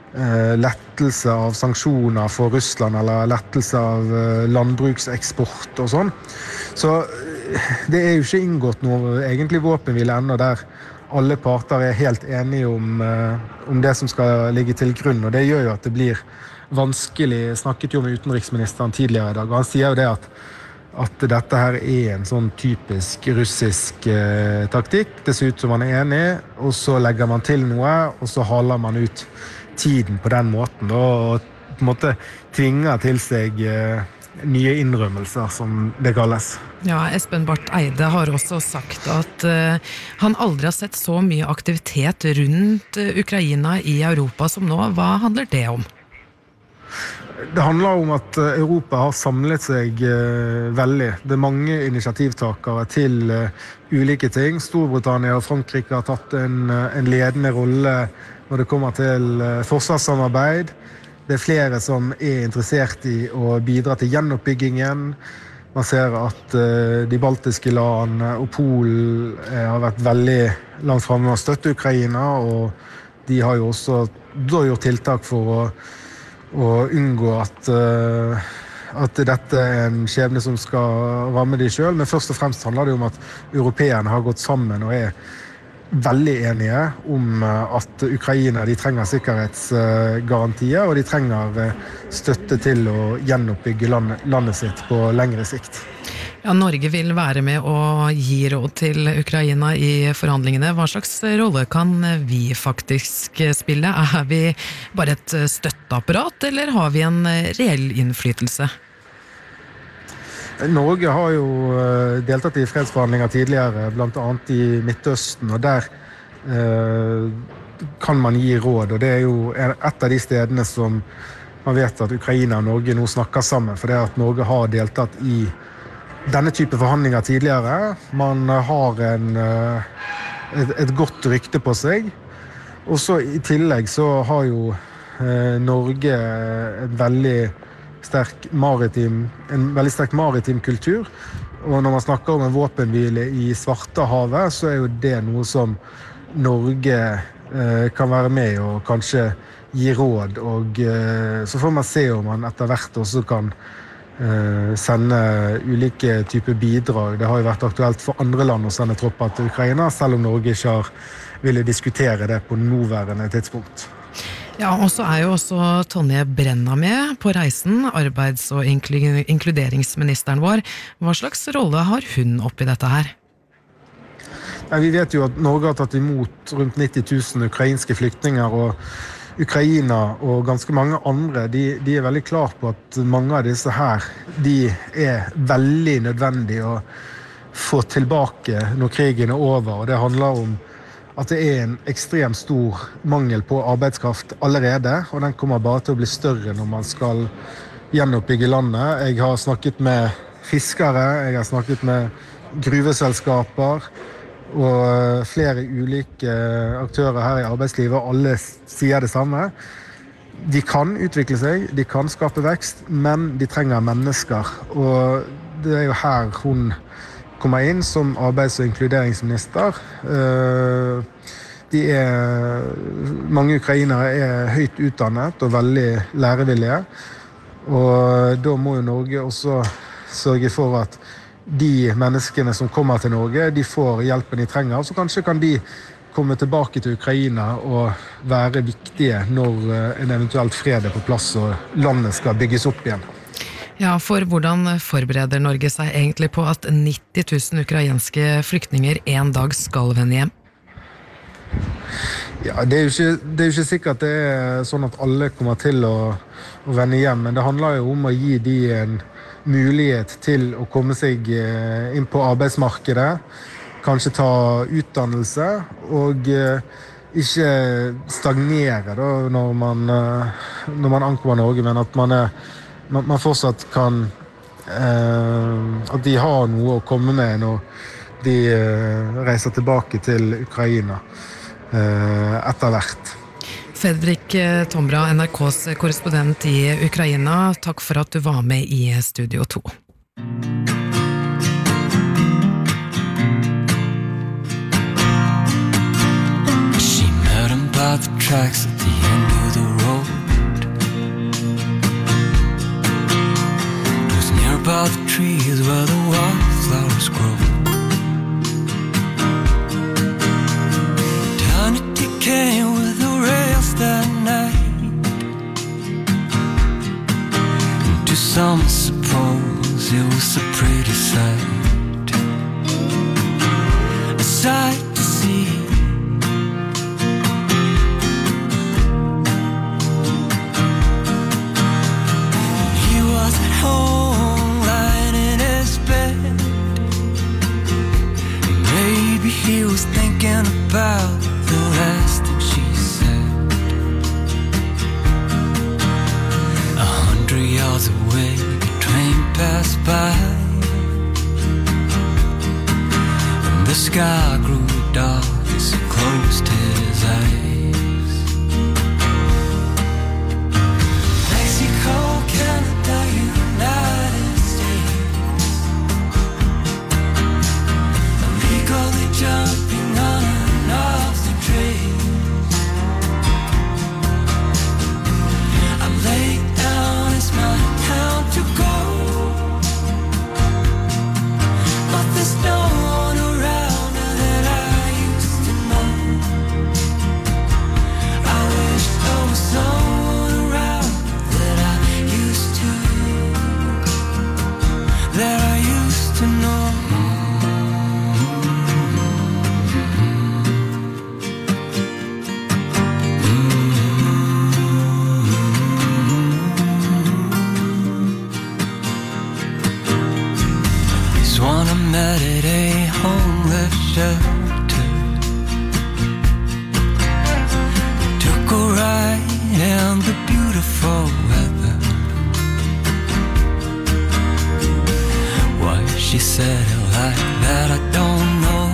lettelse av sanksjoner for Russland, eller lettelse av landbrukseksport og sånn. Så det jo ikke inngått noe egentlig våpenhvile ennå der alle parter helt enige om det som skal ligge til grunn, og det gjør jo at det blir vanskelig. Jeg snakket jo med utenriksministeren tidligere i dag, og han sier jo det at dette her en sånn typisk russisk taktikk. Det ser ut som man enig, og så legger man til noe, og så haler man ut tiden på den måten, og på en måte tvinger til seg nye innrømmelser, som det kalles. Ja, Espen Barth Eide har også sagt at han aldri har sett så mye aktivitet rundt Ukraina i Europa som nå. Hva handler det om? Det handler om at Europa har samlet seg veldig. Det mange initiativtakere til ulike ting. Storbritannia og Frankrike har tatt en ledende rolle når det kommer til forsvarssamarbeid. Det flere som interessert i å bidra til gjenoppbyggingen. Man ser at de baltiske land og Polen har vært veldig langt fremme med å støtte Ukraina, og de har jo også gjort tiltak for å unngå at dette en skjebne som skal ramme de selv. Men først og fremst handler det om at europeerne har gått sammen og veldig enige om at Ukraina de trenger sikkerhetsgarantier, og de trenger støtte til å gjenoppbygge landet sitt på lengre sikt. Ja, Norge vil være med å gi råd til Ukraina i forhandlingene. Hva slags rolle kan vi faktisk spille? Vi bare et støtteapparat, eller har vi en reell innflytelse? Norge har jo deltatt i fredsforhandlinger tidligere, blant annet i Midtøsten, og der kan man gi råd, og det jo et av de stedene som man vet at Ukraina og Norge nå snakker sammen, for det at Norge har deltatt i denne type forhandlinger tidligere. Man har et godt rykte på seg, og så i tillegg så har jo Norge en veldig sterk maritim kultur, og når man snakker om en våpenhvile i Svartehavet, så jo det noe som Norge kan være med og kanskje gi råd, og så får man se om man etter hvert også kan sende ulike typer bidrag. Det har jo vært aktuelt for andre land å sende tropper til Ukraina, selv om Norge ikke har ville diskutere det på nåværende tidspunkt. Ja, og så jo også Tonje Brenna med på reisen, arbeids- og inkluderingsministeren vår. Hva slags rolle har hun oppi dette her? Vi vet jo at Norge har tatt imot rundt 90 000 ukrainske flyktninger, og Ukraina og ganske mange andre, de veldig klar på at mange av disse her, de veldig nødvendig å få tilbake når krigen over, og det handler om at det en ekstremt stor mangel på arbeidskraft allerede, og den kommer bare til å bli større når man skal gjenoppbygge landet. Jeg har snakket med fiskere, jeg har snakket med gruveselskaper, og flere ulike aktører her i arbeidslivet, og alle sier det samme. De kan utvikle seg, de kan skape vekst, men de trenger mennesker, og det jo her hun kommer inn som arbeids- og inkluderingsminister. Mange ukrainere høyt utdannet og veldig lærevillige, og da må jo Norge også sørge for at de menneskene som kommer til Norge, de får hjelpen de trenger, så kanskje kan de komme tilbake til Ukraina og være viktige når en eventuelt fred på plass og landet skal bygges opp igjen. Ja, for hvordan forbereder Norge seg egentlig på at 90 000 ukrainske flyktninger en dag skal vende hjem? Ja, det jo ikke sikkert det sånn at alle kommer til å vende hjem, men det handler jo om å gi de en mulighet til å komme seg inn på arbeidsmarkedet, kanskje ta utdannelse, og ikke stagnere da, når man ankommer Norge, men at man fortsatt kan at de har noe å komme med når de reiser tilbake til Ukraina etter hvert. Fredrik Tombra, NRKs korrespondent i Ukraina, takk for at du var med i Studio 2. She met him by the tracks at the end of the road. sight to see. He was at home, lying in his bed. Maybe he was thinking about the last thing she said. 100 yards away, a train passed by. The sky grew dark as he closed his eyes. Mexico, Canada, United States, illegally jumping on and off the trains. I'm laid down, it's my time to go, but there's no one around. Someone around that I used to know. He's one I met at a homeless shelter. Took a ride and the beautiful weather. Why she said it like that, I don't know.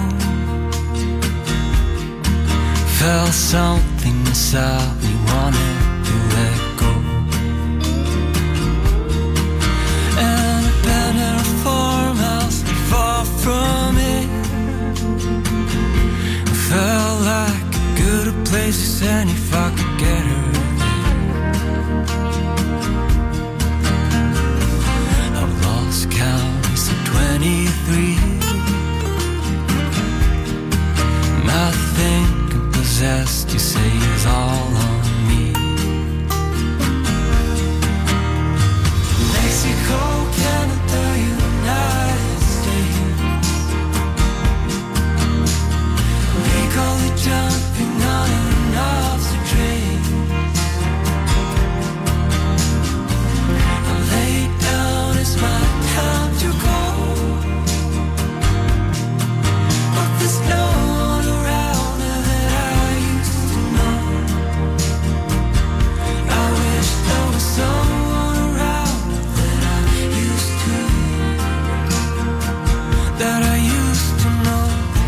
Felt something inside me wanted to let go. And I've been in a farmhouse far from it. Felt like a good place to send if I could get her. Counts of 23. Nothing possessed, you say, is all on me. Mexico, Canada, United States, legally jumping on and off the trains. I'm laid down, it's my time to go, but there's no one around that I used to know. I wish there was someone around that I used to know.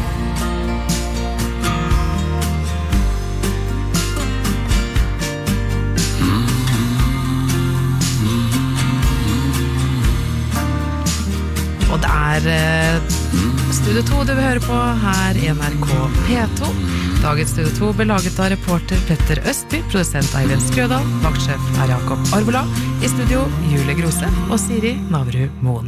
Og det Studio 2 du vil høre på her i NRK P2. Dagens Studio 2 ble laget av reporter Petter Østby, produsent Eivind Skrødal, vaktsjef Jakob Arvola, i studio Julie Grose og Siri Navru Moen.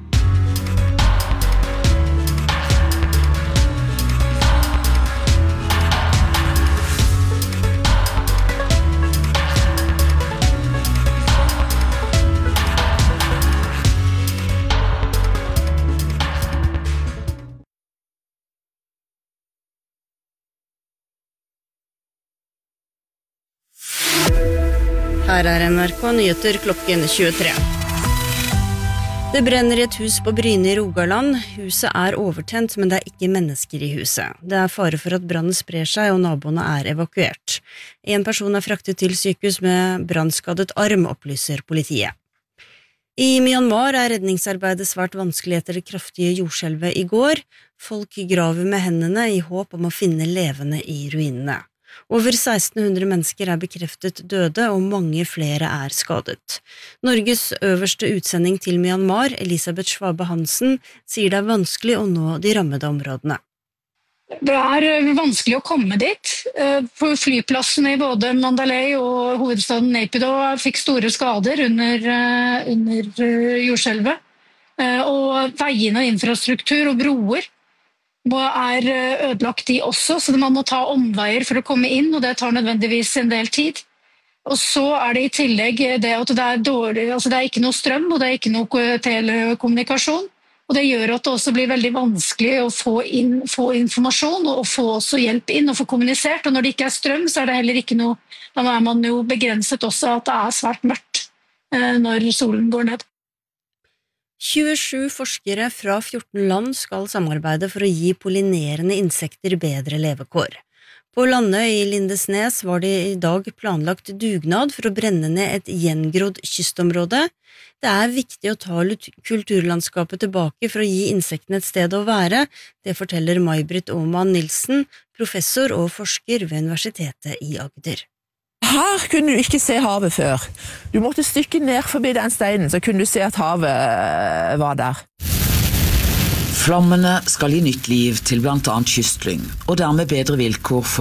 Her NRK Nyheter klokken 23. Det brenner i et hus på Bryne i Rogaland. Huset overtent, men det ikke mennesker i huset. Det fare for at brannen sprer seg, og naboene evakuert. En person fraktet til sykehus med brannskadet arm, opplyser politiet. I Myanmar redningsarbeidet svært vanskelig etter det kraftige jordskjelvet i går. Folk graver med hendene i håp om å finne levende i ruinene. Over 1600 mennesker bekreftet døde, og mange flere skadet. Norges øverste utsending til Myanmar, Elisabeth Schwabe Hansen, sier det vanskelig å nå de rammede områdene. Det vanskelig å komme dit. På flyplassene i både Mandalay og hovedstaden Naypyidaw fikk store skader under jordskjelvet. Og veiene, infrastruktur og broer ødelagt de også, så man må ta omveier for å komme inn, og det tar nødvendigvis en del tid. Og så det i tillegg det at det dårlig, altså det ikke noe strøm, og det ikke noe telekommunikasjon, Og det gjør at det også blir veldig vanskelig å få informasjon og få også hjelp inn og få kommunisert. Og når det ikke er strøm, så er det heller ikke noe, da er man jo begrenset også at det er svært mørkt når solen går ned. 27 forskere fra 14 land skal samarbeide for å gi pollinerende insekter bedre levekår. På Landøy i Lindesnes var det i dag planlagt dugnad for å brenne ned et gjengrodd kystområde. Det er viktig å ta kulturlandskapet tilbake for å gi insektene et sted å være, det forteller May-Britt Aumann Nilsen, professor og forsker ved Universitetet i Agder. Her kunne du ikke se havet før. Du måtte stykke ned forbi den steinen, så kunne du se at havet var der. Flammene skal gi nytt liv til blant annet kystlyng, og dermed bedre vilkår for